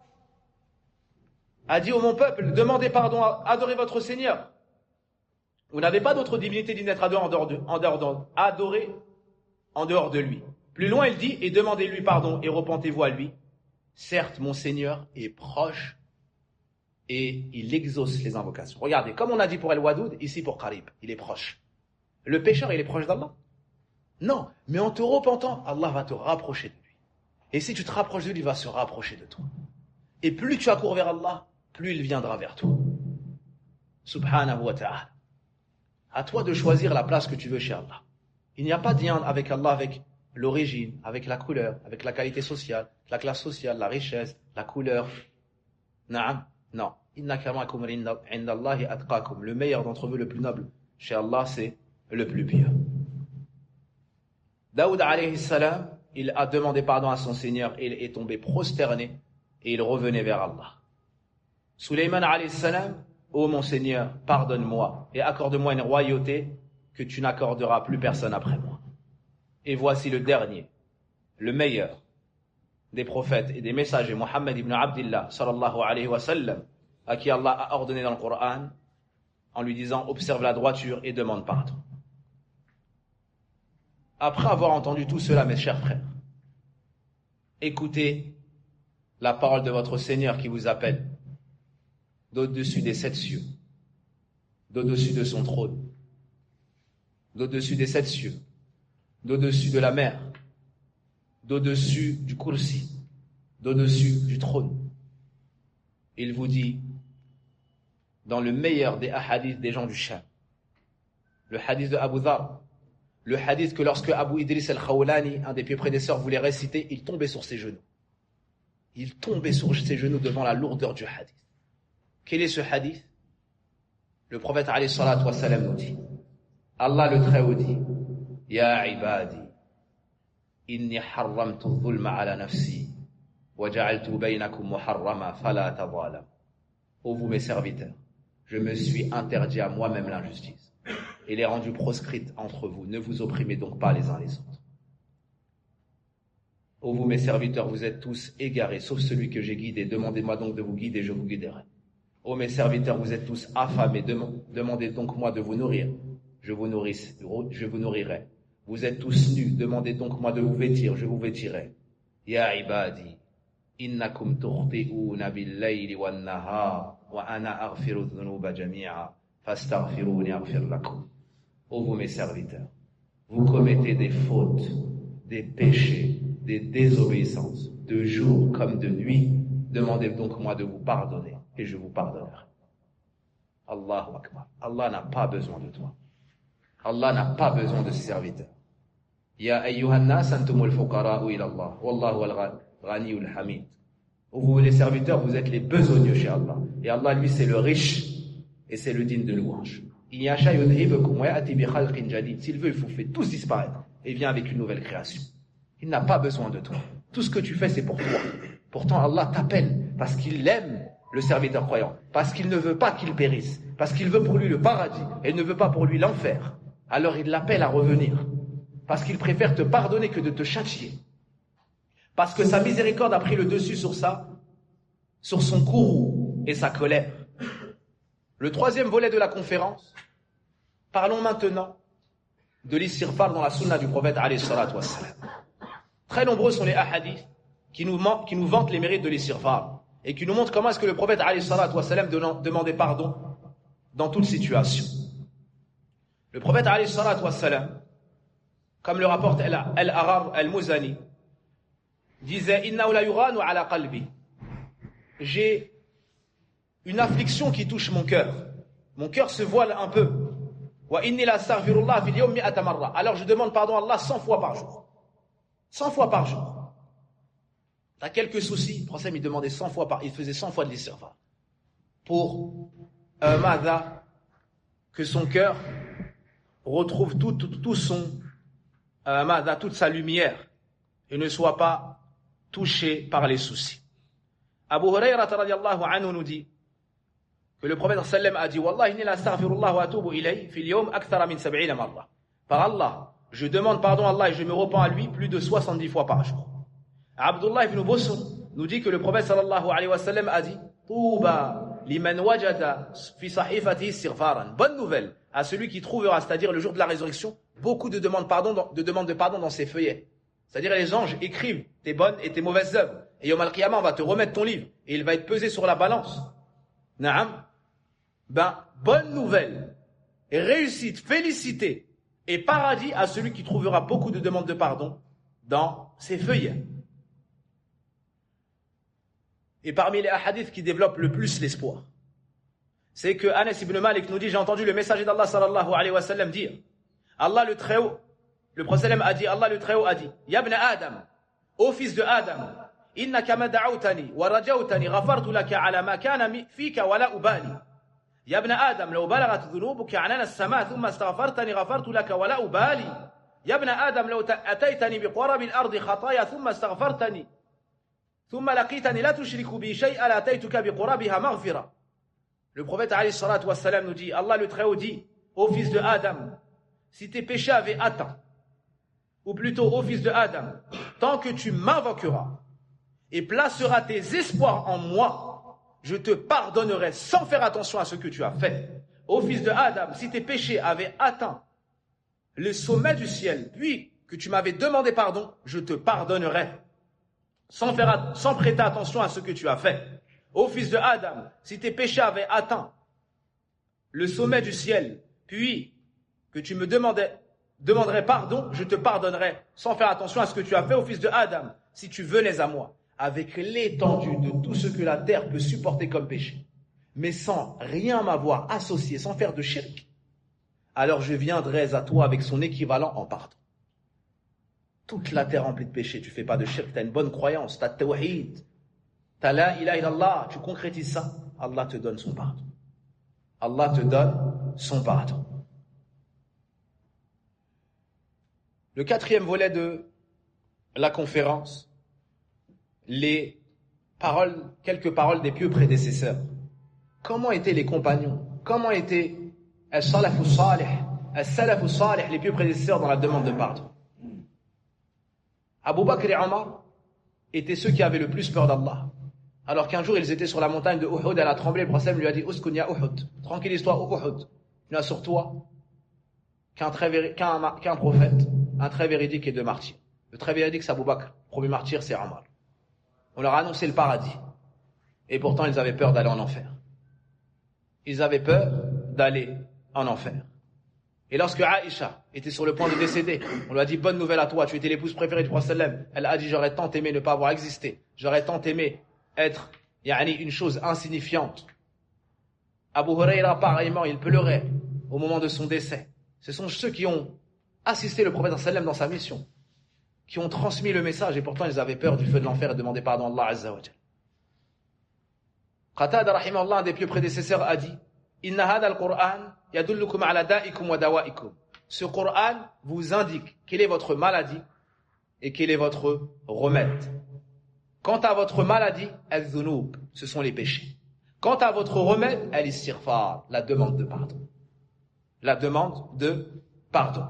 a dit, ô mon peuple, demandez pardon, adorez votre Seigneur. Vous n'avez pas d'autre divinité digne d'être adorée en dehors de, en dehors de, adorée en dehors de lui. Plus loin, il dit, et demandez-lui pardon et repentez-vous à lui. Certes, mon Seigneur est proche et il exauce les invocations. Regardez, comme on a dit pour El-Wadoud, ici pour Qarib, il est proche. Le pécheur, il est proche d'Allah? Non, mais en te repentant, Allah va te rapprocher de lui. Et si tu te rapproches de lui, il va se rapprocher de toi. Et plus tu accours vers Allah, plus il viendra vers toi. Subhanahu wa ta'ala. À toi de choisir la place que tu veux chez Allah. Il n'y a pas de lien avec Allah, avec l'origine, avec la couleur, avec la qualité sociale, la classe sociale, la richesse, la couleur. Naam. Non. Inna akramakum indallahi atqakum. Le meilleur d'entre vous, le plus noble chez Allah, c'est le plus pieux. Daoud alayhi salam, il a demandé pardon à son Seigneur et il est tombé prosterné et il revenait vers Allah. Sulayman alayhi salam, ô mon Seigneur, pardonne-moi et accorde-moi une royauté que tu n'accorderas plus personne après moi. Et voici le dernier, le meilleur des prophètes et des messagers, Muhammad ibn Abdillah, sallallahu alayhi wa sallam, à qui Allah a ordonné dans le Coran, en lui disant, observe la droiture et demande pardon. Après avoir entendu tout cela, mes chers frères, écoutez la parole de votre Seigneur qui vous appelle d'au-dessus des sept cieux, d'au-dessus de son trône, d'au-dessus des sept cieux, d'au-dessus de la mer, d'au-dessus du kursi, d'au-dessus du trône. Il vous dit, dans le meilleur des hadiths des gens du Sham, le hadith de Abu Dhar, le hadith que lorsque Abu Idris al-Khawlani, un des pieux prédécesseurs, voulait réciter, il tombait sur ses genoux. Il tombait sur ses genoux devant la lourdeur du hadith. Quel est ce hadith? Le prophète alayhi salatu wa salam nous dit, Allah le Très-Haut dit, Ya ibadi, inni harramtu dhulma ala nafsi, wa ja'altu baynakum muharrama fala tadhalam. Ô vous mes serviteurs, je me suis interdit à moi-même l'injustice et l'ai rendue proscrite entre vous. Ne vous opprimez donc pas les uns les autres. Ô vous mes serviteurs, vous êtes tous égarés, sauf celui que j'ai guidé. Demandez-moi donc de vous guider, je vous guiderai. Ô mes serviteurs, vous êtes tous affamés. Demandez donc moi de vous nourrir. Je vous nourris, je vous nourrirai. Vous êtes tous nus. Demandez donc moi de vous vêtir. Je vous vêtirai. Ya ibadi, Innakum tukhti'una bil-layli wan-nahar wa ana aghfiru dhunuba jami'a fastaghfiruni aghfir lakum. Ô vous mes serviteurs, vous commettez des fautes, des péchés, des désobéissances, de jour comme de nuit. Demandez donc moi de vous pardonner et je vous pardonnerai. Allahu Akbar. Allah n'a pas besoin de toi. Allah n'a pas besoin de ses serviteurs. Ya ayyuhan nas antumul fuqara'u ila Allah wallahu al-ghaniyul hamid. Vous les serviteurs, vous êtes les besogneux chez Allah. Et Allah, lui, c'est le riche et c'est le digne de louange. S'il veut, il vous fait tous disparaître et vient avec une nouvelle création. Il n'a pas besoin de toi. Tout ce que tu fais, c'est pour toi. Pourtant, Allah t'appelle parce qu'il aime le serviteur croyant, parce qu'il ne veut pas qu'il périsse, parce qu'il veut pour lui le paradis et il ne veut pas pour lui l'enfer. Alors il l'appelle à revenir, parce qu'il préfère te pardonner que de te châtier. Parce que sa miséricorde a pris le dessus sur ça, sur son courroux et sa colère. Le troisième volet de la conférence, parlons maintenant de l'istighfar dans la sunna du prophète alayhi salatu wassalam. Très nombreux sont les hadiths qui nous, qui nous vantent les mérites de l'istighfar et qui nous montrent comment est-ce que le prophète alayhi salatu wassalam demandait pardon dans toute situation. Le prophète alayhi salatu wassalam, comme le rapporte Al-Arar Al-Muzani, disait Innahu la yuranu ala qalbi. J'ai une affliction qui touche mon cœur. Mon cœur se voile un peu. Wa inni la astaghfirullah fil yawmi mi'ata marra. Alors je demande pardon à Allah cent fois par jour. cent fois par jour. T'as quelques soucis, le prophète il demandait cent fois par, il faisait cent fois de l'istighfar. Pour euh, Mada, que son cœur retrouve tout, tout, tout son euh, Mada, toute sa lumière et ne soit pas touché par les soucis. Abu Hurayrata radiyallahu anhu nous dit que le prophète sallam a dit Wallahi inni la astaghfirullah wa atubu ilayhi fil yawm akthara min sab'ina marra. Par Allah, je demande pardon à Allah et je me repens à lui plus de soixante-dix fois par jour. Abdullah ibn Busr nous dit que le prophète sallallahu alayhi wa sallam a dit Touba liman wajada fi sahifatihi istighfaran. Bonne nouvelle à celui qui trouvera, c'est-à-dire le jour de la résurrection, beaucoup de demandes, pardon, de demandes de pardon dans ses feuillets. C'est-à-dire les anges écrivent tes bonnes et tes mauvaises œuvres. Et Yom al-Qiyamah, on va te remettre ton livre. Et il va être pesé sur la balance. Naam. Ben, bonne nouvelle. Réussite, félicité. Et paradis à celui qui trouvera beaucoup de demandes de pardon dans ses feuillets. Et parmi les hadiths qui développent le plus l'espoir, c'est que Anas ibn Malik nous dit, j'ai entendu le messager d'Allah sallallahu alayhi wa sallam dire, Allah le Très-Haut, le prophète a dit, Allah le Très-Haut a dit, Ya ibn Adam, ô fils de Adam, innaka ma da'awtani wa rajawtani ghafartu laka ala ma kana fika wa la ubali. Ya ibn Adam, law balagat dhunubuka anana as-sama thumma astaghfartani ghafartu laka wa la ubali. Ya ibn Adam, law ataytani bi qurabi al-ardi khataya thumma astaghfartani thumma laqitani la tushriku bi shay'an la ataytuka bi qurabiha maghfira. Le prophète alayhi salatu wassalam nous dit, Allah le Très-Haut dit, ô fils de Adam, si tes péchés avaient atteint, ou plutôt ô fils de Adam, tant que tu m'invoqueras et placeras tes espoirs en moi, je te pardonnerai sans faire attention à ce que tu as fait. Ô fils de Adam, si tes péchés avaient atteint le sommet du ciel, puis que tu m'avais demandé pardon, je te pardonnerai sans, faire, sans prêter attention à ce que tu as fait. Ô fils de Adam, si tes péchés avaient atteint le sommet du ciel, puis que tu me demandais, demanderais pardon, je te pardonnerai sans faire attention à ce que tu as fait. Ô fils de Adam, si tu venais à moi avec l'étendue de tout ce que la terre peut supporter comme péché, mais sans rien m'avoir associé, sans faire de shirk, alors je viendrais à toi avec son équivalent en pardon. Toute la terre remplie de péchés, tu fais pas de shirk, tu as une bonne croyance, tu as tawhid, tu as la ilaha illallah, tu concrétises ça, Allah te donne son pardon. Allah te donne son pardon. Le quatrième volet de la conférence, les paroles, quelques paroles des pieux prédécesseurs. Comment étaient les compagnons? Comment étaient as-salafu salih, as-salafu salih, les pieux prédécesseurs dans la demande de pardon? Abu Bakr et Omar étaient ceux qui avaient le plus peur d'Allah. Alors qu'un jour ils étaient sur la montagne de Uhud, elle a tremblé, le prophète lui a dit Uskun ya Uhud, tranquillise-toi au Uhud. Tu n'as sur toi qu'un, très, qu'un, qu'un prophète, un très véridique et deux martyrs. Le très véridique c'est Abu Bakr, le premier martyr c'est Omar. On leur a annoncé le paradis. Et pourtant, ils avaient peur d'aller en enfer. Ils avaient peur d'aller en enfer. Et lorsque Aïcha était sur le point de décéder, on lui a dit, bonne nouvelle à toi, tu étais l'épouse préférée du prophète sallam. Elle a dit, j'aurais tant aimé ne pas avoir existé. J'aurais tant aimé être, yani, une chose insignifiante. Abu Huraira, pareillement, il pleurait au moment de son décès. Ce sont ceux qui ont assisté le prophète sallam dans sa mission, qui ont transmis le message, et pourtant ils avaient peur du feu de l'enfer et demandaient pardon à Allah Azza wa Jal. Qatada, rahimahullah, un des plus prédécesseurs, a dit, Inna hada al-Qur'an yadullukum ala da'ikum wa dawa'ikum. Ce Qur'an vous indique quelle est votre maladie et quel est votre remède. Quant à votre maladie, al-dhunub, ce sont les péchés. Quant à votre remède, al-istighfar, la demande de pardon. La demande de pardon.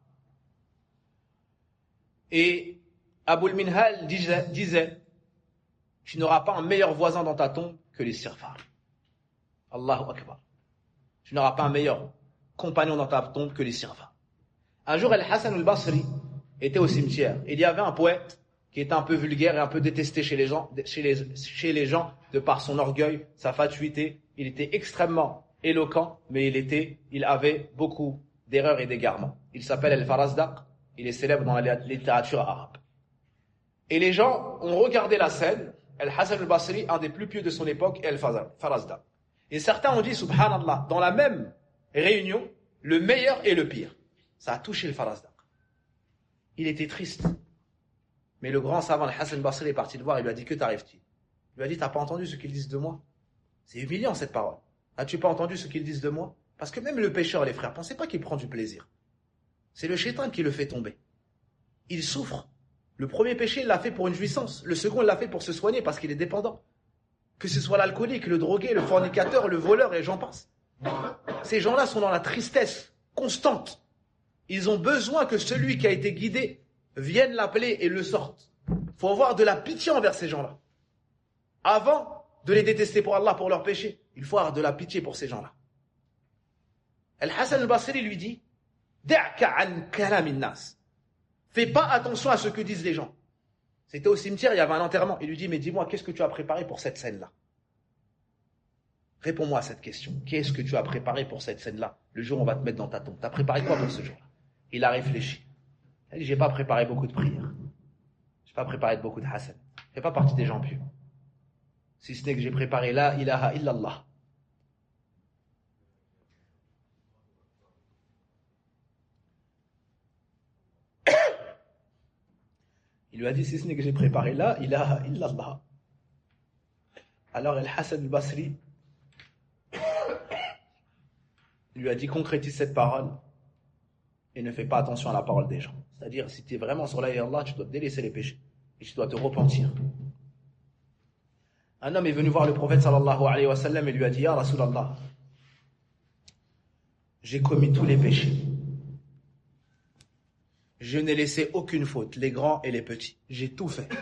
Et Abul Minhal disait, disait tu n'auras pas un meilleur voisin dans ta tombe que l'istighfar. Allahu Akbar. Tu n'auras pas un meilleur compagnon dans ta tombe que l'istighfar. Un jour, Al-Hassan al-Basri était au cimetière. Il y avait un poète qui était un peu vulgaire et un peu détesté chez les gens, chez les, chez les gens de par son orgueil, sa fatuité. Il était extrêmement éloquent, mais il était, il avait beaucoup d'erreurs et d'égarements. Il s'appelle Al-Farazdaq. Il est célèbre dans la littérature arabe. Et les gens ont regardé la scène. Al-Hassan al-Basri, un des plus pieux de son époque, et Al-Farazdaq. Et certains ont dit, subhanallah, dans la même réunion, le meilleur et le pire. Ça a touché le Farazdaq. Il était triste. Mais le grand savant, Al-Hassan al-Basri, est parti le voir et lui a dit, que t'arrive-t-il? Il lui a dit, t'as pas entendu ce qu'ils disent de moi? C'est humiliant cette parole. As-tu pas entendu ce qu'ils disent de moi? Parce que même le pécheur, les frères, pensez pas qu'il prend du plaisir. C'est le shaitan qui le fait tomber. Il souffre. Le premier péché, il l'a fait pour une jouissance. Le second, il l'a fait pour se soigner parce qu'il est dépendant. Que ce soit l'alcoolique, le drogué, le fornicateur, le voleur et j'en passe. Ces gens-là sont dans la tristesse constante. Ils ont besoin que celui qui a été guidé vienne l'appeler et le sorte. Il faut avoir de la pitié envers ces gens-là. Avant de les détester pour Allah, pour leurs péchés, il faut avoir de la pitié pour ces gens-là. Al-Hassan al-Basri lui dit, Da'ka an kalamin nas. Fais pas attention à ce que disent les gens. C'était au cimetière, il y avait un enterrement. Il lui dit, mais dis-moi, qu'est-ce que tu as préparé pour cette scène-là? Réponds-moi à cette question. Qu'est-ce que tu as préparé pour cette scène-là? Le jour où on va te mettre dans ta tombe. Tu as préparé quoi pour ce jour-là? Il a réfléchi. Il a dit, j'ai pas préparé beaucoup de prières. J'ai pas préparé beaucoup de hasan. Je fais pas partie des gens pieux. Si ce n'est que j'ai préparé la ilaha illallah. Il lui a dit, si ce n'est que j'ai préparé la ilaha illallah. Alors Al-Hassan al-Basri lui a dit, concrétise cette parole et ne fais pas attention à la parole des gens. C'est-à-dire, si tu es vraiment sur la ilaha illallah, tu dois délaisser les péchés et tu dois te repentir. Un homme est venu voir le prophète sallallahu alayhi wa sallam et lui a dit, Ya Rasulallah, j'ai commis tous les péchés. Je n'ai laissé aucune faute, les grands et les petits. J'ai tout fait.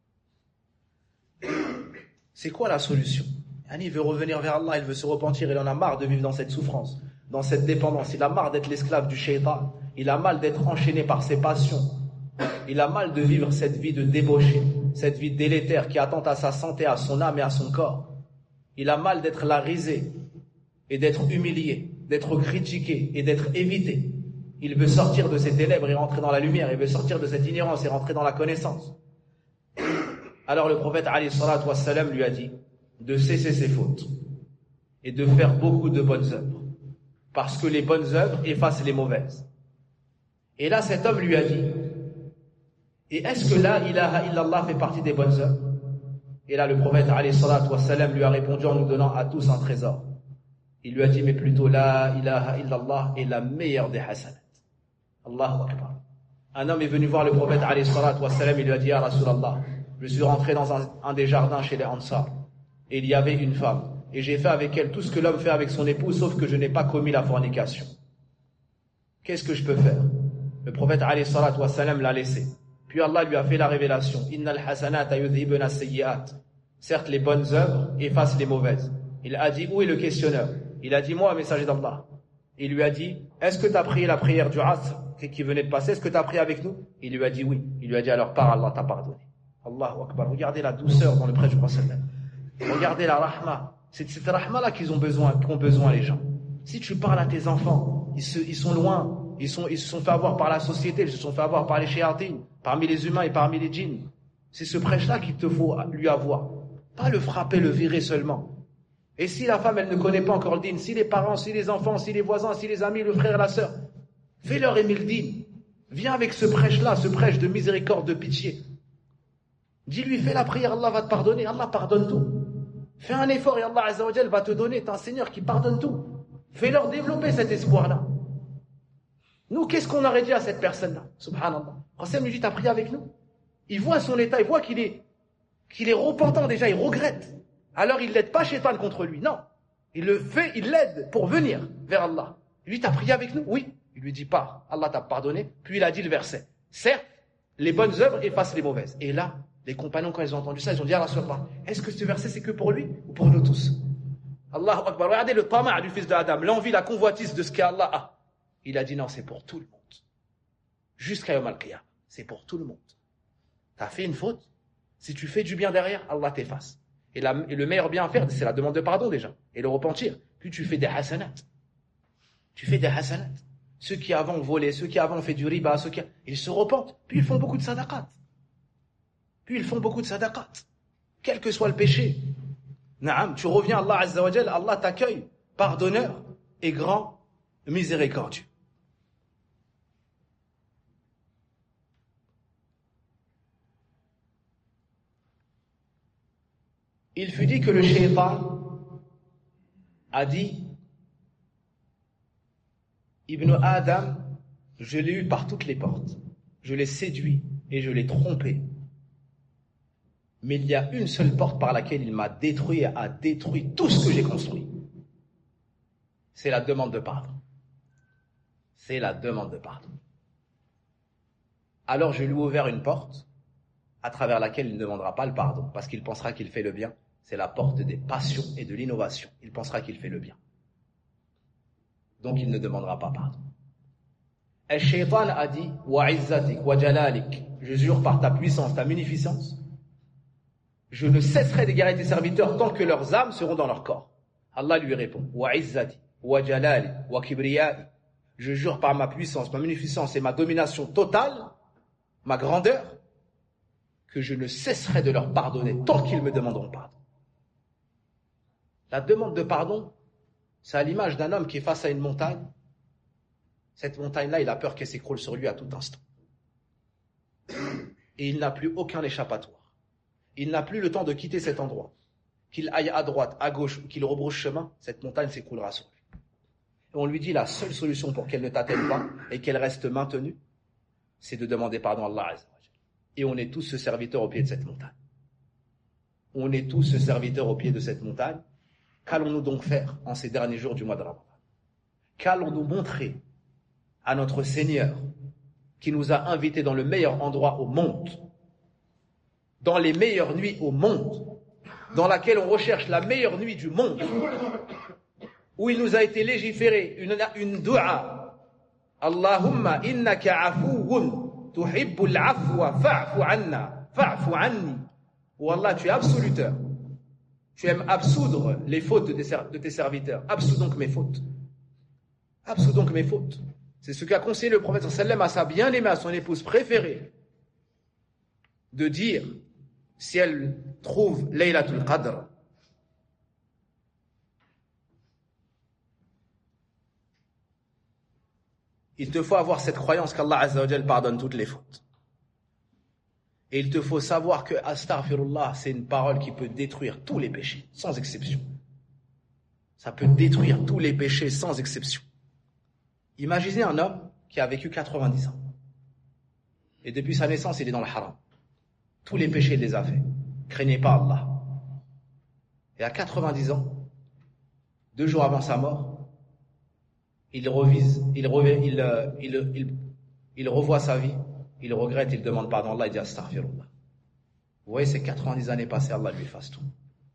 C'est quoi la solution? Annie veut revenir vers Allah, il veut se repentir, il en a marre de vivre dans cette souffrance, dans cette dépendance. Il a marre d'être l'esclave du shaitan. Il a mal d'être enchaîné par ses passions. Il a mal de vivre cette vie de débauché, cette vie délétère qui attente à sa santé, à son âme et à son corps. Il a mal d'être la risée et d'être humilié, d'être critiqué et d'être évité. Il veut sortir de ses ténèbres et rentrer dans la lumière. Il veut sortir de cette ignorance et rentrer dans la connaissance. Alors le prophète alayhi salatu wassalam lui a dit de cesser ses fautes et de faire beaucoup de bonnes œuvres. Parce que les bonnes œuvres effacent les mauvaises. Et là cet homme lui a dit, et est-ce que la ilaha illallah fait partie des bonnes œuvres? Et là le prophète alayhi salatu wassalam lui a répondu en nous donnant à tous un trésor. Il lui a dit, mais plutôt la ilaha illallah est la meilleure des hasanat. Allahu Akbar. Un homme est venu voir le prophète alayhi salatu wassalam, il lui a dit, Ya Rasulallah, je suis rentré dans un, un des jardins chez les Ansar, et il y avait une femme, et j'ai fait avec elle tout ce que l'homme fait avec son épouse, sauf que je n'ai pas commis la fornication. Qu'est-ce que je peux faire? Le prophète alayhi salatu wassalam l'a laissé. Puis Allah lui a fait la révélation, Innal hasanata yudhibuna sayyi'at. Certes, les bonnes œuvres effacent les mauvaises. Il a dit, où est le questionneur? Il a dit, moi, messager d'Allah. Il lui a dit, est-ce que tu as prié la prière du Asr qui venait de passer? Est-ce que tu as prié avec nous? Il lui a dit oui. Il lui a dit, alors par Allah t'a pardonné. Allahu Akbar. Regardez la douceur dans le prêche du prophète. Regardez la rahma. C'est de cette rahma-là qu'ils ont besoin, qu'ont besoin les gens. Si tu parles à tes enfants, ils, se, ils sont loin, ils, sont, ils se sont fait avoir par la société, ils se sont fait avoir par les shayatines, parmi les humains et parmi les djinns. C'est ce prêche-là qu'il te faut lui avoir. Pas le frapper, le virer seulement. Et si la femme, elle ne connaît pas encore le din, si les parents, si les enfants, si les voisins, si les amis, le frère et la sœur, fais-leur aimer le din. Viens avec ce prêche-là, ce prêche de miséricorde, de pitié. Dis-lui, fais la prière, Allah va te pardonner, Allah pardonne tout. Fais un effort et Allah Azza wa Jal va te donner, t'es un Seigneur qui pardonne tout. Fais-leur développer cet espoir-là. Nous, qu'est-ce qu'on aurait dit à cette personne-là? Subhanallah. Qasim lui dit, t'as prié avec nous? Il voit son état, il voit qu'il est, qu'il est repentant déjà, il regrette. Alors il l'aide pas Shaitan contre lui, non. Il le fait, il l'aide pour venir vers Allah. Lui, t'as prié avec nous? Oui. Il lui dit pas, Allah t'a pardonné. Puis il a dit le verset. Certes, les bonnes œuvres effacent les mauvaises. Et là, les compagnons, quand ils ont entendu ça, ils ont dit, Allah subhanahu, est-ce que ce verset c'est que pour lui ou pour nous tous? Allahu Akbar. Regardez le tama' du fils d'Adam, l'envie, la convoitise de ce qu'Allah a. Il a dit non, c'est pour tout le monde. Jusqu'à Yawm al-Qiyamah. C'est pour tout le monde. T'as fait une faute. Si tu fais du bien derrière, Allah t'efface. Et, la, et le meilleur bien à faire, c'est la demande de pardon déjà. Et le repentir. Puis tu fais des hasanat. Tu fais des hasanat. Ceux qui avant ont volé, ceux qui avant ont fait du riba, ceux qui... ils se repentent. Puis ils font beaucoup de sadaqat. Puis ils font beaucoup de sadaqat. Quel que soit le péché. Naam, tu reviens à Allah Azza wa Jal, Allah t'accueille, pardonneur et grand miséricordieux. Il fut dit que le shaytan a dit, Ibn Adam, je l'ai eu par toutes les portes, je l'ai séduit et je l'ai trompé. Mais il y a une seule porte par laquelle il m'a détruit et a détruit tout ce que j'ai construit. C'est la demande de pardon. C'est la demande de pardon. Alors je lui ai ouvert une porte à travers laquelle il ne demandera pas le pardon parce qu'il pensera qu'il fait le bien. C'est la porte des passions et de l'innovation. Il pensera qu'il fait le bien. Donc il ne demandera pas pardon. Et Shaitan a dit wa izzatik wa jalalik, je jure par ta puissance, ta munificence, je ne cesserai d'égarer tes serviteurs tant que leurs âmes seront dans leur corps. Allah lui répond wa izzati wa jalali wa kibriyai, je jure par ma puissance, ma munificence et ma domination totale, ma grandeur, que je ne cesserai de leur pardonner tant qu'ils me demanderont pardon. La demande de pardon, c'est à l'image d'un homme qui est face à une montagne. Cette montagne-là, il a peur qu'elle s'écroule sur lui à tout instant. Et il n'a plus aucun échappatoire. Il n'a plus le temps de quitter cet endroit. Qu'il aille à droite, à gauche, ou qu'il rebrousse chemin, cette montagne s'écroulera sur lui. Et on lui dit la seule solution pour qu'elle ne t'atteigne pas et qu'elle reste maintenue, c'est de demander pardon à Allah Azza wa Jalla. Et on est tous ce serviteur au pied de cette montagne. On est tous ce serviteur au pied de cette montagne. Qu'allons-nous donc faire en ces derniers jours du mois de Ramadan? Qu'allons-nous montrer à notre Seigneur qui nous a invités dans le meilleur endroit au monde, dans les meilleures nuits au monde, dans laquelle on recherche la meilleure nuit du monde, où il nous a été légiféré une, une dua, Allahumma innaka afuwun tuhibbul afwa fa'fu anna fa'fu anni, où Allah, tu es absoluteur, tu aimes absoudre les fautes de tes, de tes serviteurs, absous donc mes fautes, absous donc mes fautes. C'est ce qu'a conseillé le prophète sallallahu alayhi wa sallam à sa bien-aimée, à son épouse préférée, de dire, si elle trouve Laylatul Qadr, il te faut avoir cette croyance qu'Allah Azza wa Jal pardonne toutes les fautes. Et il te faut savoir que Astaghfirullah, c'est une parole qui peut détruire tous les péchés, sans exception. Ça peut détruire tous les péchés, sans exception. Imaginez un homme qui a vécu quatre-vingt-dix ans. Et depuis sa naissance, il est dans le haram. Tous les péchés, il les a fait. Craignez pas Allah. Et à quatre-vingt-dix ans, deux jours avant sa mort, il revise, il, revient, il, il, il, il revoit sa vie, il regrette, il demande pardon à Allah, il dit Astaghfirullah. Vous voyez, ces quatre-vingt-dix années passées, Allah lui efface tout.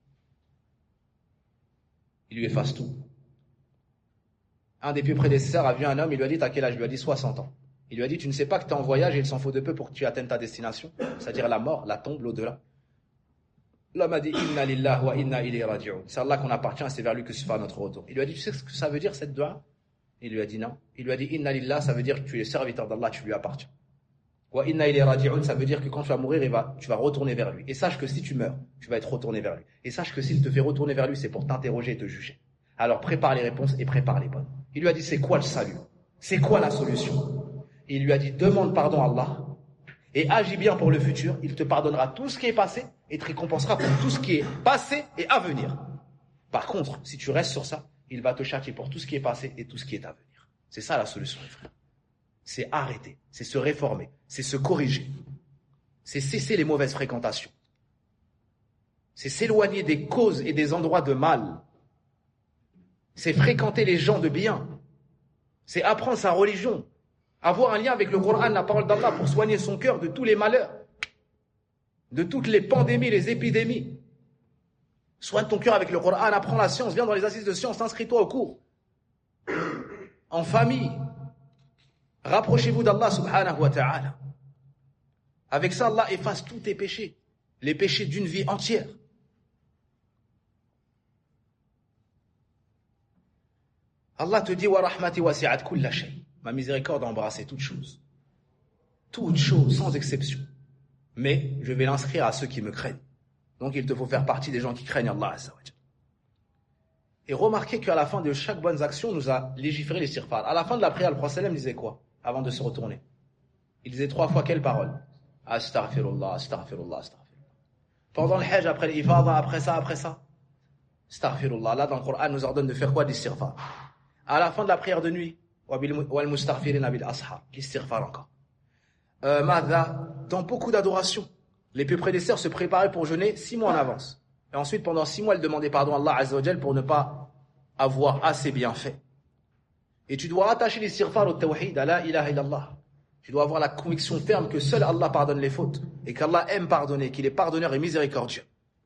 Il lui efface tout. Un des plus prédécesseurs a vu un homme, il lui a dit, t'as quel âge? Il lui a dit soixante ans. Il lui a dit, tu ne sais pas que tu es en voyage et il s'en faut de peu pour que tu atteignes ta destination, c'est-à-dire la mort, la tombe, l'au-delà. L'homme a dit, inna lillahi wa inna ilayhi raji'un. C'est Allah qu'on appartient et c'est vers lui que se fera notre retour. Il lui a dit, tu sais ce que ça veut dire cette dua? Il lui a dit non. Il lui a dit, inna lillahi, ça veut dire que tu es serviteur d'Allah, tu lui appartiens. Wa inna ilayhi raji'un, ça veut dire que quand tu vas mourir, il va, tu vas retourner vers lui. Et sache que si tu meurs, tu vas être retourné vers lui. Et sache que s'il te fait retourner vers lui, c'est pour t'interroger et te juger. Alors prépare les réponses et prépare les bonnes. Il lui a dit, c'est quoi le salut? C'est quoi la solution? Et il lui a dit, demande pardon à Allah et agis bien pour le futur. Il te pardonnera tout ce qui est passé et te récompensera pour tout ce qui est passé et à venir. Par contre, si tu restes sur ça, il va te châtier pour tout ce qui est passé et tout ce qui est à venir. C'est ça la solution, les frères. C'est arrêter, c'est se réformer, c'est se corriger, c'est cesser les mauvaises fréquentations, c'est s'éloigner des causes et des endroits de mal, c'est fréquenter les gens de bien, c'est apprendre sa religion, avoir un lien avec le Coran, la parole d'Allah, pour soigner son cœur de tous les malheurs, de toutes les pandémies, les épidémies. Soigne ton cœur avec le Coran, apprends la science, viens dans les assises de science, inscris-toi au cours. En famille, rapprochez-vous d'Allah subhanahu wa ta'ala. Avec ça, Allah efface tous tes péchés, les péchés d'une vie entière. Allah te dit, wa rahmati wasi'at kulla shay. Ma miséricorde a embrassé toutes choses. Toutes choses, sans exception. Mais je vais l'inscrire à ceux qui me craignent. Donc il te faut faire partie des gens qui craignent Allah Azza wa Jalla. Et remarquez qu'à la fin de chaque bonne action, on nous a légiféré les istighfar. À la fin de la prière, le prophète sallam disait quoi? Avant de se retourner. Il disait trois fois quelle parole? Astaghfirullah, astaghfirullah, astaghfirullah. Pendant le hajj, après l'ifada, après ça, après ça. Astaghfirullah. Là, dans le Coran, nous ordonne de faire quoi? D'istighfar. À la fin de la prière de nuit, wal mustaghfirina bil ashar. L'istighfar encore. Euh, Madha, dans beaucoup d'adorations, les plus prédécesseurs se préparaient pour jeûner six mois en avance. Et ensuite, pendant six mois, ils demandaient pardon à Allah Azza wa Jal pour ne pas avoir assez bien fait. Et tu dois attacher l'istighfar au tawhid, à la ilaha illallah. Tu dois avoir la conviction ferme que seul Allah pardonne les fautes et qu'Allah aime pardonner, qu'il est pardonneur et miséricordieux.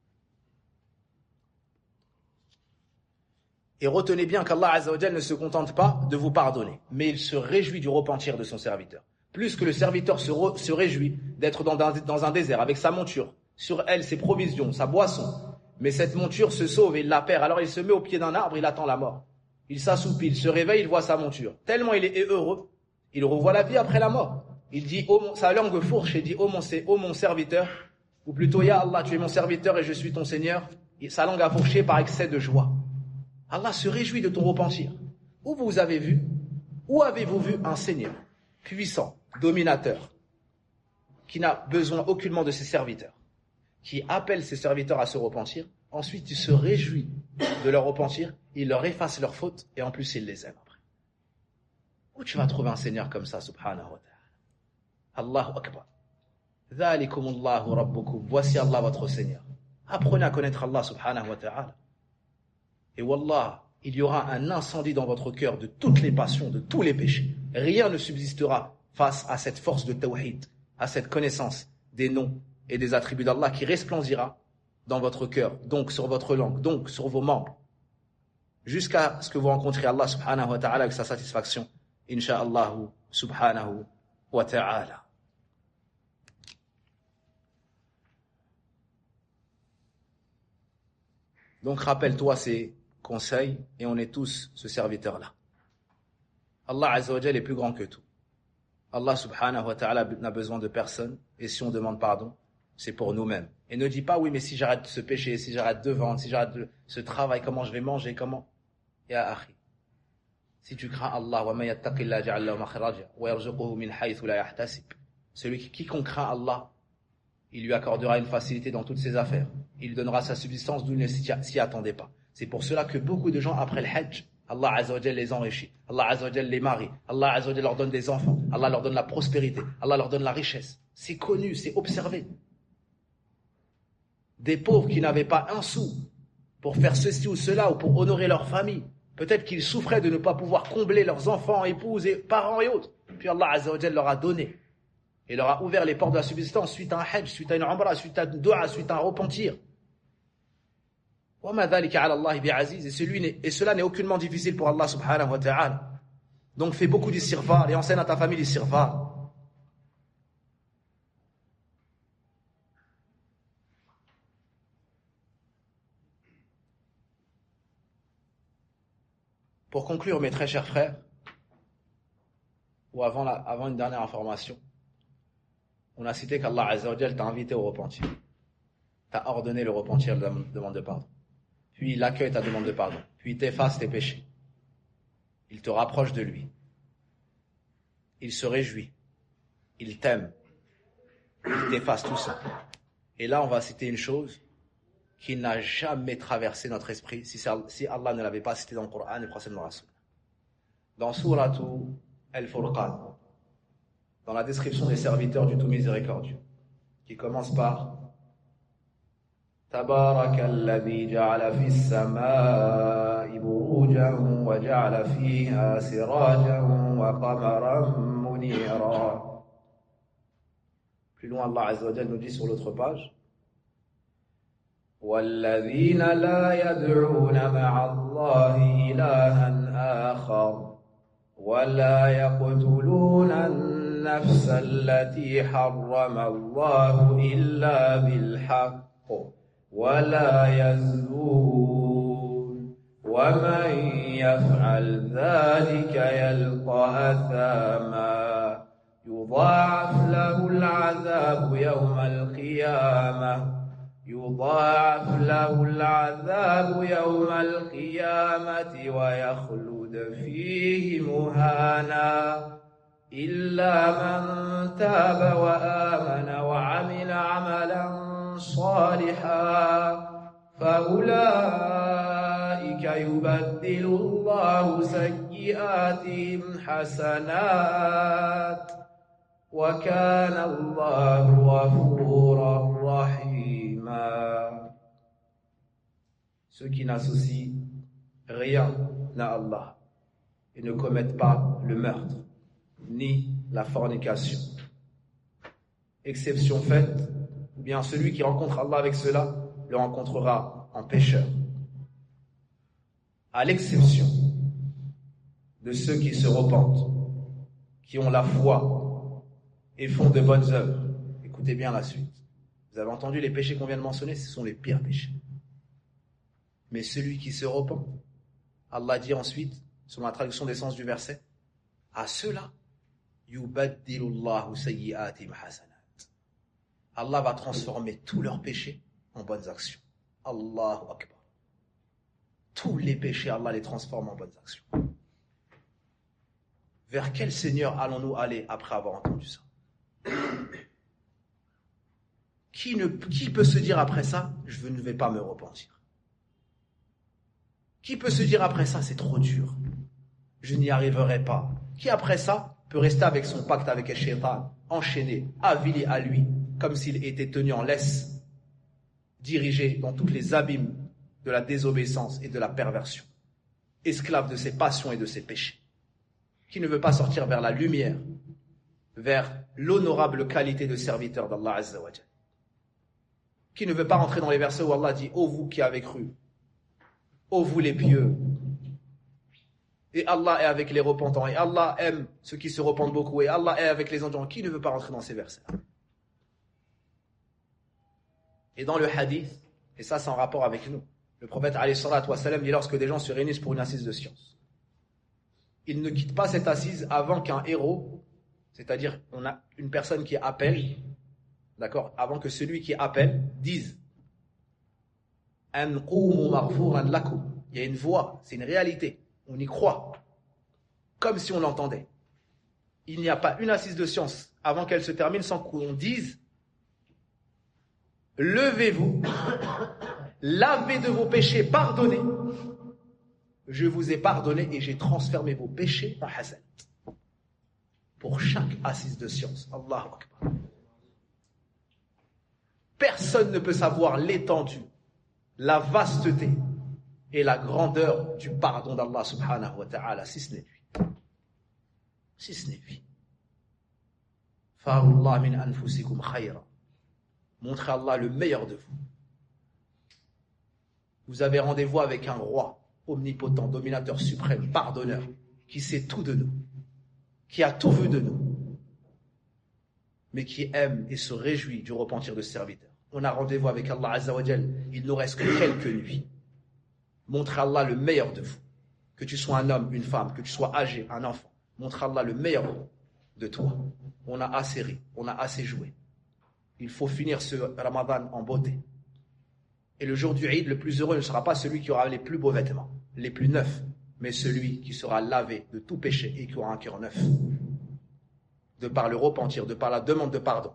Et retenez bien qu'Allah Azza wa Jal ne se contente pas de vous pardonner, mais il se réjouit du repentir de son serviteur. Plus que le serviteur se, re, se réjouit d'être dans, dans un désert avec sa monture, sur elle ses provisions, sa boisson, mais cette monture se sauve et il la perd, alors il se met au pied d'un arbre, il attend la mort. Il s'assoupit, il se réveille, il voit sa monture. Tellement il est heureux, il revoit la vie après la mort. Il dit, oh mon, sa langue fourche et dit, oh mon, oh mon serviteur, ou plutôt, Ya Allah, tu es mon serviteur et je suis ton Seigneur. Et sa langue a fourché par excès de joie. Allah se réjouit de ton repentir. Où vous avez vu, où avez-vous vu un Seigneur puissant, dominateur, qui n'a besoin aucunement de ses serviteurs, qui appelle ses serviteurs à se repentir, ensuite il se réjouit de leur repentir, il leur efface leurs fautes et en plus il les aime après. Où tu vas trouver un Seigneur comme ça, subhanahu wa ta'ala? Allahu Akbar. Dhalikumullahu rabbukum. Voici Allah votre Seigneur. Apprenez à connaître Allah subhanahu wa ta'ala. Et wallah, il y aura un incendie dans votre cœur de toutes les passions, de tous les péchés. Rien ne subsistera face à cette force de tawhid, à cette connaissance des noms et des attributs d'Allah qui resplendira dans votre cœur, donc sur votre langue, donc sur vos membres, jusqu'à ce que vous rencontriez Allah subhanahu wa ta'ala avec sa satisfaction, insha'Allah subhanahu wa ta'ala. Donc rappelle-toi ces conseils et on est tous ce serviteur-là. Allah Azza wa Jal est plus grand que tout. Allah subhanahu wa ta'ala n'a besoin de personne et si on demande pardon, c'est pour nous-mêmes. Et ne dis pas, oui, mais si j'arrête ce péché, si j'arrête de vendre, si j'arrête de, ce travail, comment je vais manger, comment? Ya akhi, si tu crains Allah, wa man yattaqillah ja'al lahu makhraja wa yarzuquhu min haythu la yahtasib. Celui qui quiconque craint Allah, il lui accordera une facilité dans toutes ses affaires. Il donnera sa subsistance d'où il ne s'y attendait pas. C'est pour cela que beaucoup de gens, après le Hajj, Allah Azza wa Jal les enrichit. Allah Azza wa Jal les marie. Allah Azza wa Jal leur donne des enfants. Allah leur donne la prospérité. Allah leur donne la richesse. C'est connu, c'est observé. Des pauvres qui n'avaient pas un sou pour faire ceci ou cela ou pour honorer leur famille. Peut-être qu'ils souffraient de ne pas pouvoir combler leurs enfants, épouses, et parents et autres. Puis Allah Azza wa Jal leur a donné. Et leur a ouvert les portes de la subsistance suite à un hajj, suite à une umrah, suite à une dua, suite à un repentir. Et, celui et cela n'est aucunement difficile pour Allah subhanahu wa ta'ala. Donc fais beaucoup d'istighfar et enseigne à ta famille l'istighfar. Pour conclure, mes très chers frères, ou avant, la, avant une dernière information, on a cité qu'Allah Azza wa Jal t'a invité au repentir. T'a ordonné le repentir de la demande de pardon. Puis il accueille ta demande de pardon. Puis il t'efface tes péchés. Il te rapproche de lui. Il se réjouit. Il t'aime. Il t'efface tout ça. Et là, on va citer une chose qui n'a jamais traversé notre esprit si, ça, si Allah ne l'avait pas cité dans le Coran et le prophète dans la Sunna. Dans Sourate Al-Furqan, dans la description des serviteurs du tout miséricordieux, qui commence par تبارك الذي جعل في السماء بروجا وجعل فيها سراجا وقمرا منيرا. Plus loin, Allah Azza wa Jal nous dit sur l'autre page والذين لا يدعون مع الله إلها آخر ولا يقتلون النفس التي حرم الله إلا بالحق ولا يزنون ومن يفعل ذلك يلقى أثاما يضاعف له العذاب يوم القيامة يضاعف له العذاب يوم القيامة ويخلد فيه مهانا إلا من تاب وآمن وعمل عملا صالحا فأولئك يبدل الله سيئاتهم حسنات وكان الله غفورا رحيما. Ceux qui n'associent rien à Allah et ne commettent pas le meurtre ni la fornication, exception faite, ou bien celui qui rencontre Allah avec cela le rencontrera en pécheur, à l'exception de ceux qui se repentent, qui ont la foi et font de bonnes œuvres. Écoutez bien la suite. Vous avez entendu les péchés qu'on vient de mentionner, ce sont les pires péchés. Mais celui qui se repent, Allah dit ensuite, selon la traduction des sens du verset, à ceux-là, yubaddilullahu sayyi'atihim hasanat. Allah va transformer tous leurs péchés en bonnes actions. Allahu Akbar. Tous les péchés, Allah les transforme en bonnes actions. Vers quel Seigneur allons-nous aller après avoir entendu ça? Qui, ne, qui peut se dire après ça, je ne vais pas me repentir? Qui peut se dire après ça, c'est trop dur, je n'y arriverai pas? Qui après ça peut rester avec son pacte avec le shaitan, enchaîné, avili à lui, comme s'il était tenu en laisse, dirigé dans tous les abîmes de la désobéissance et de la perversion, esclave de ses passions et de ses péchés? Qui ne veut pas sortir vers la lumière, vers l'honorable qualité de serviteur d'Allah Azza wa Jal? Qui ne veut pas rentrer dans les versets où Allah dit « Ô vous qui avez cru, ô vous les pieux, et Allah est avec les repentants, et Allah aime ceux qui se repentent beaucoup, et Allah est avec les endurants. » Qui ne veut pas rentrer dans ces versets-là? Et dans le hadith, et ça c'est en rapport avec nous, le prophète alayhi salatu wa salam dit lorsque des gens se réunissent pour une assise de science, ils ne quittent pas cette assise avant qu'un héros, c'est-à-dire on a une personne qui appelle, d'accord, avant que celui qui appelle dise An qumu maghfuran lakum. Il y a une voix, c'est une réalité, on y croit, comme si on l'entendait. Il n'y a pas une assise de science avant qu'elle se termine sans qu'on dise levez-vous, lavez de vos péchés, pardonnez. Je vous ai pardonné et j'ai transformé vos péchés en hasan. Pour chaque assise de science. Allahu Akbar. Personne ne peut savoir l'étendue, la vasteté et la grandeur du pardon d'Allah subhanahu wa ta'ala, si ce n'est lui. Si ce n'est lui. Fa'allah min anfusikum khayra. Montrez Allah le meilleur de vous. Vous avez rendez-vous avec un roi omnipotent, dominateur suprême, pardonneur, qui sait tout de nous. qui a tout vu de nous, mais qui aime et se réjouit du repentir de ce serviteur. On a rendez-vous avec Allah Azza wa Jal, il nous reste que quelques nuits. Montre à Allah le meilleur de vous. Que tu sois un homme, une femme, que tu sois âgé, un enfant. Montre à Allah le meilleur de toi. On a assez ri, on a assez joué. Il faut finir ce Ramadan en beauté. Et le jour du Eid, le plus heureux ne sera pas celui qui aura les plus beaux vêtements, les plus neufs, mais celui qui sera lavé de tout péché et qui aura un cœur neuf. De par le repentir, de par la demande de pardon.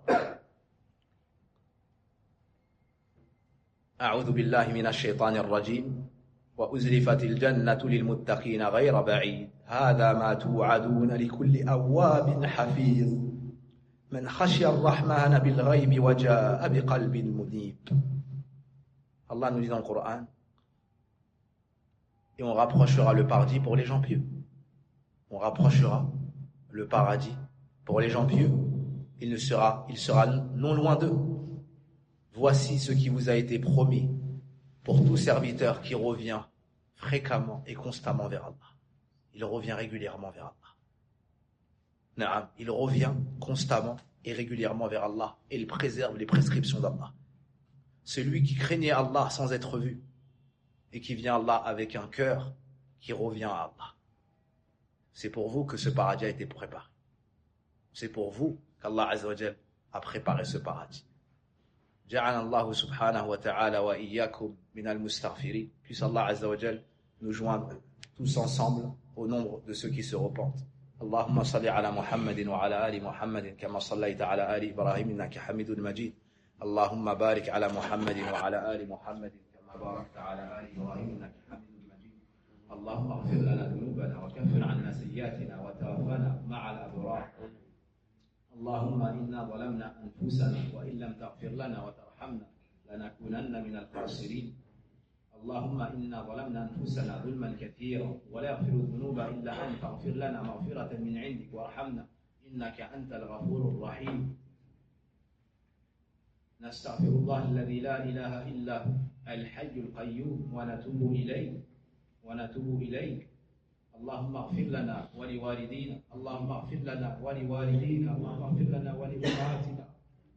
أعوذ بالله من الشيطان الرجيم وأزلفت الجنة للمتقين غير بعيد هذا ما توعدون لكل أواب حفيظ من خشي الرحمن بالغيب وجاء بقلب منيب. Allah nous dit dans le Coran, et on rapprochera le paradis pour les gens pieux. On rapprochera le paradis pour les gens pieux. Il ne sera, il sera non loin d'eux. Voici ce qui vous a été promis pour tout serviteur qui revient fréquemment et constamment vers Allah. Il revient régulièrement vers Allah. Naam, il revient constamment et régulièrement vers Allah et il préserve les prescriptions d'Allah. Celui qui craignait Allah sans être vu et qui vient à Allah avec un cœur qui revient à Allah. C'est pour vous que ce paradis a été préparé. C'est pour vous qu'Allah Azza wa Jal a préparé ce paradis. جعلنا الله سبحانه وتعالى وإياكم من المستغفرين. Puisse Allah Azza wa Jal nous joindre tous ensemble au nombre de ceux qui se repentent. اللهم صل على محمد وعلى آل محمد كما صليت على آل إبراهيم إنك حميد مجيد. اللهم بارك على محمد وعلى آل محمد كما باركت على آل إبراهيم إنك حميد مجيد. اللهم اغفر لنا ذنوبنا وكفر عنا سيئاتنا وتوفنا مع الأبرار. اللهم إنا ظلمنا أنفسنا وإن لم تغفر لنا وترحمنا لنكونن من الخاسرين. اللهم إنا ظلمنا أنفسنا ظلما كثيرا ولا يغفر الذنوب إلا أنت فاغفر لنا مغفرة من عندك وارحمنا إنك أنت الغفور الرحيم. نستغفر الله الذي لا إله إلا هو الحي القيوم ونتوب إليه ونتوب إليك. اللهم اغفر لنا ولوالدينا اللهم اغفر لنا ولوالدينا اللهم اغفر لنا ولأمهاتنا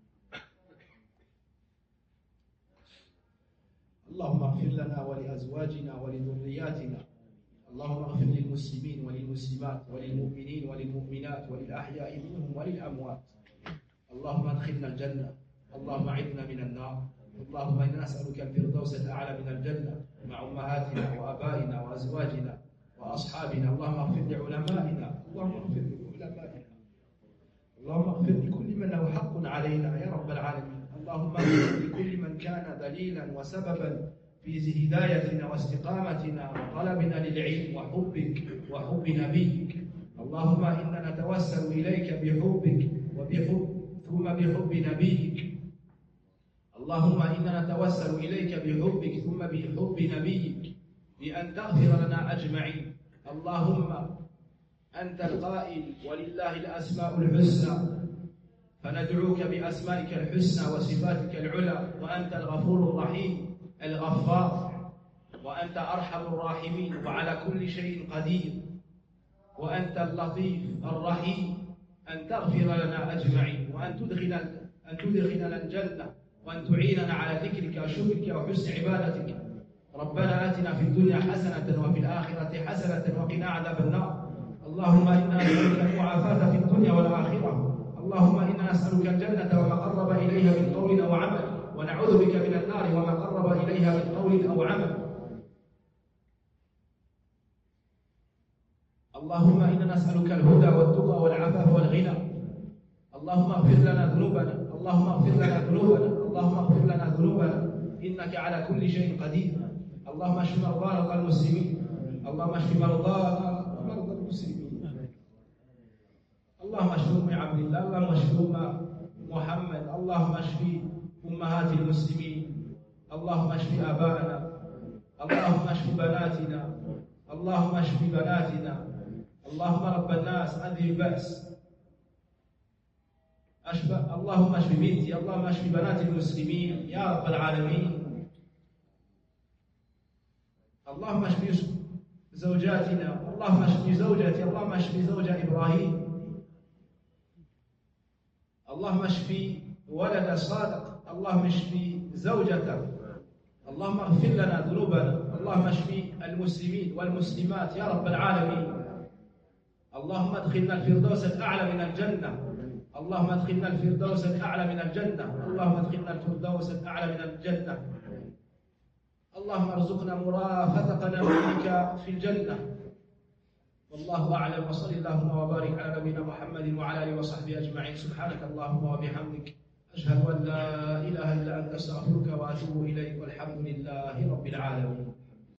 اللهم اغفر لنا ولأزواجنا ولذرياتنا اللهم اغفر للمسلمين وللمسلمات وللمؤمنين وللمؤمنات وللأحياء منهم وللأموات. اللهم ادخلنا الجنة اللهم اعذنا من النار. اللهم إنا نسألك الفردوس الأعلى من الجنة مع أمهاتنا وآبائنا وأزواجنا وأصحابنا. اللهم اغفر لعلمائنا اللهم اغفر لعلمائنا اللهم اغفر لكل من له حق علينا يا رب العالمين. اللهم اغفر لكل من كان دليلا وسببا في هدايتنا واستقامتنا وطلبنا للعلم وحبك وحب نبيك. اللهم إنا نتوسل إليك بحبك وبحب ثم بحب نبيك. اللهم إنا نتوسل إليك بحبك ثم بحب نبيك بأن تغفر لنا أجمعين. اللهم أنت القائل ولله الأسماء الحسنى فندعوك بأسمائك الحسنى وصفاتك العلى وأنت الغفور الرحيم الغفار وأنت أرحم الراحمين وعلى كل شيء قدير وأنت اللطيف الرحيم. أن تغفر لنا أجمعين وأن تدخل أن تدخلنا الجنة وأن تعيننا على ذكرك وشكرك وحسن عبادتك. ربنا آتنا في الدنيا حسنة وفي الآخرة حسنة وقنا عذاب النار. اللهم إنا نسألك المعافاة في الدنيا والآخرة. اللهم إنا نسألك الجنة وما قرب إليها من قول أو عمل ونعوذ بك من النار وما قرب إليها من قول أو عمل. اللهم إنا نسألك الهدى والتقى والعفاف والغنى. اللهم اغفر لنا ذنوبنا اللهم اغفر لنا ذنوبنا اللهم اغفر لنا ذنوبنا إنك على كل شيء قدير. اللهم اشف مرضى المسلمين اللهم اشف مرضى مرضى المسلمين اللهم اشف ام عبد الله اللهم اشف ام محمد اللهم اشف امهات المسلمين اللهم اشف ابائنا اللهم اشف بناتنا اللهم اشف بناتنا اللهم رب الناس اذهب البأس اشف اللهم اشف بنتي اللهم اشف بنات المسلمين يا رب العالمين. اللهم اشف زوجاتنا اللهم اشف زوجتي اللهم اشف زوج إبراهيم اللهم اشفي ولد صادق، اللهم اشفي زوجته، اللهم اغفر لنا ذنوبنا، اللهم اشفي المسلمين والمسلمات يا رب العالمين. اللهم ادخلنا الفردوس الأعلى من الجنة، اللهم ادخلنا الفردوس الأعلى من الجنة، اللهم ادخلنا الفردوس الأعلى من الجنة. اللهم ارزقنا مرافقة نبيك في الجنة. والله أعلم، وصل اللهم وبارك على نبينا محمد وعلى آله وصحبه أجمعين. سبحانك اللهم وبحمدك، أشهد أن لا إله إلا أنت، أستغفرك وأتوب إليك، والحمد لله رب العالمين.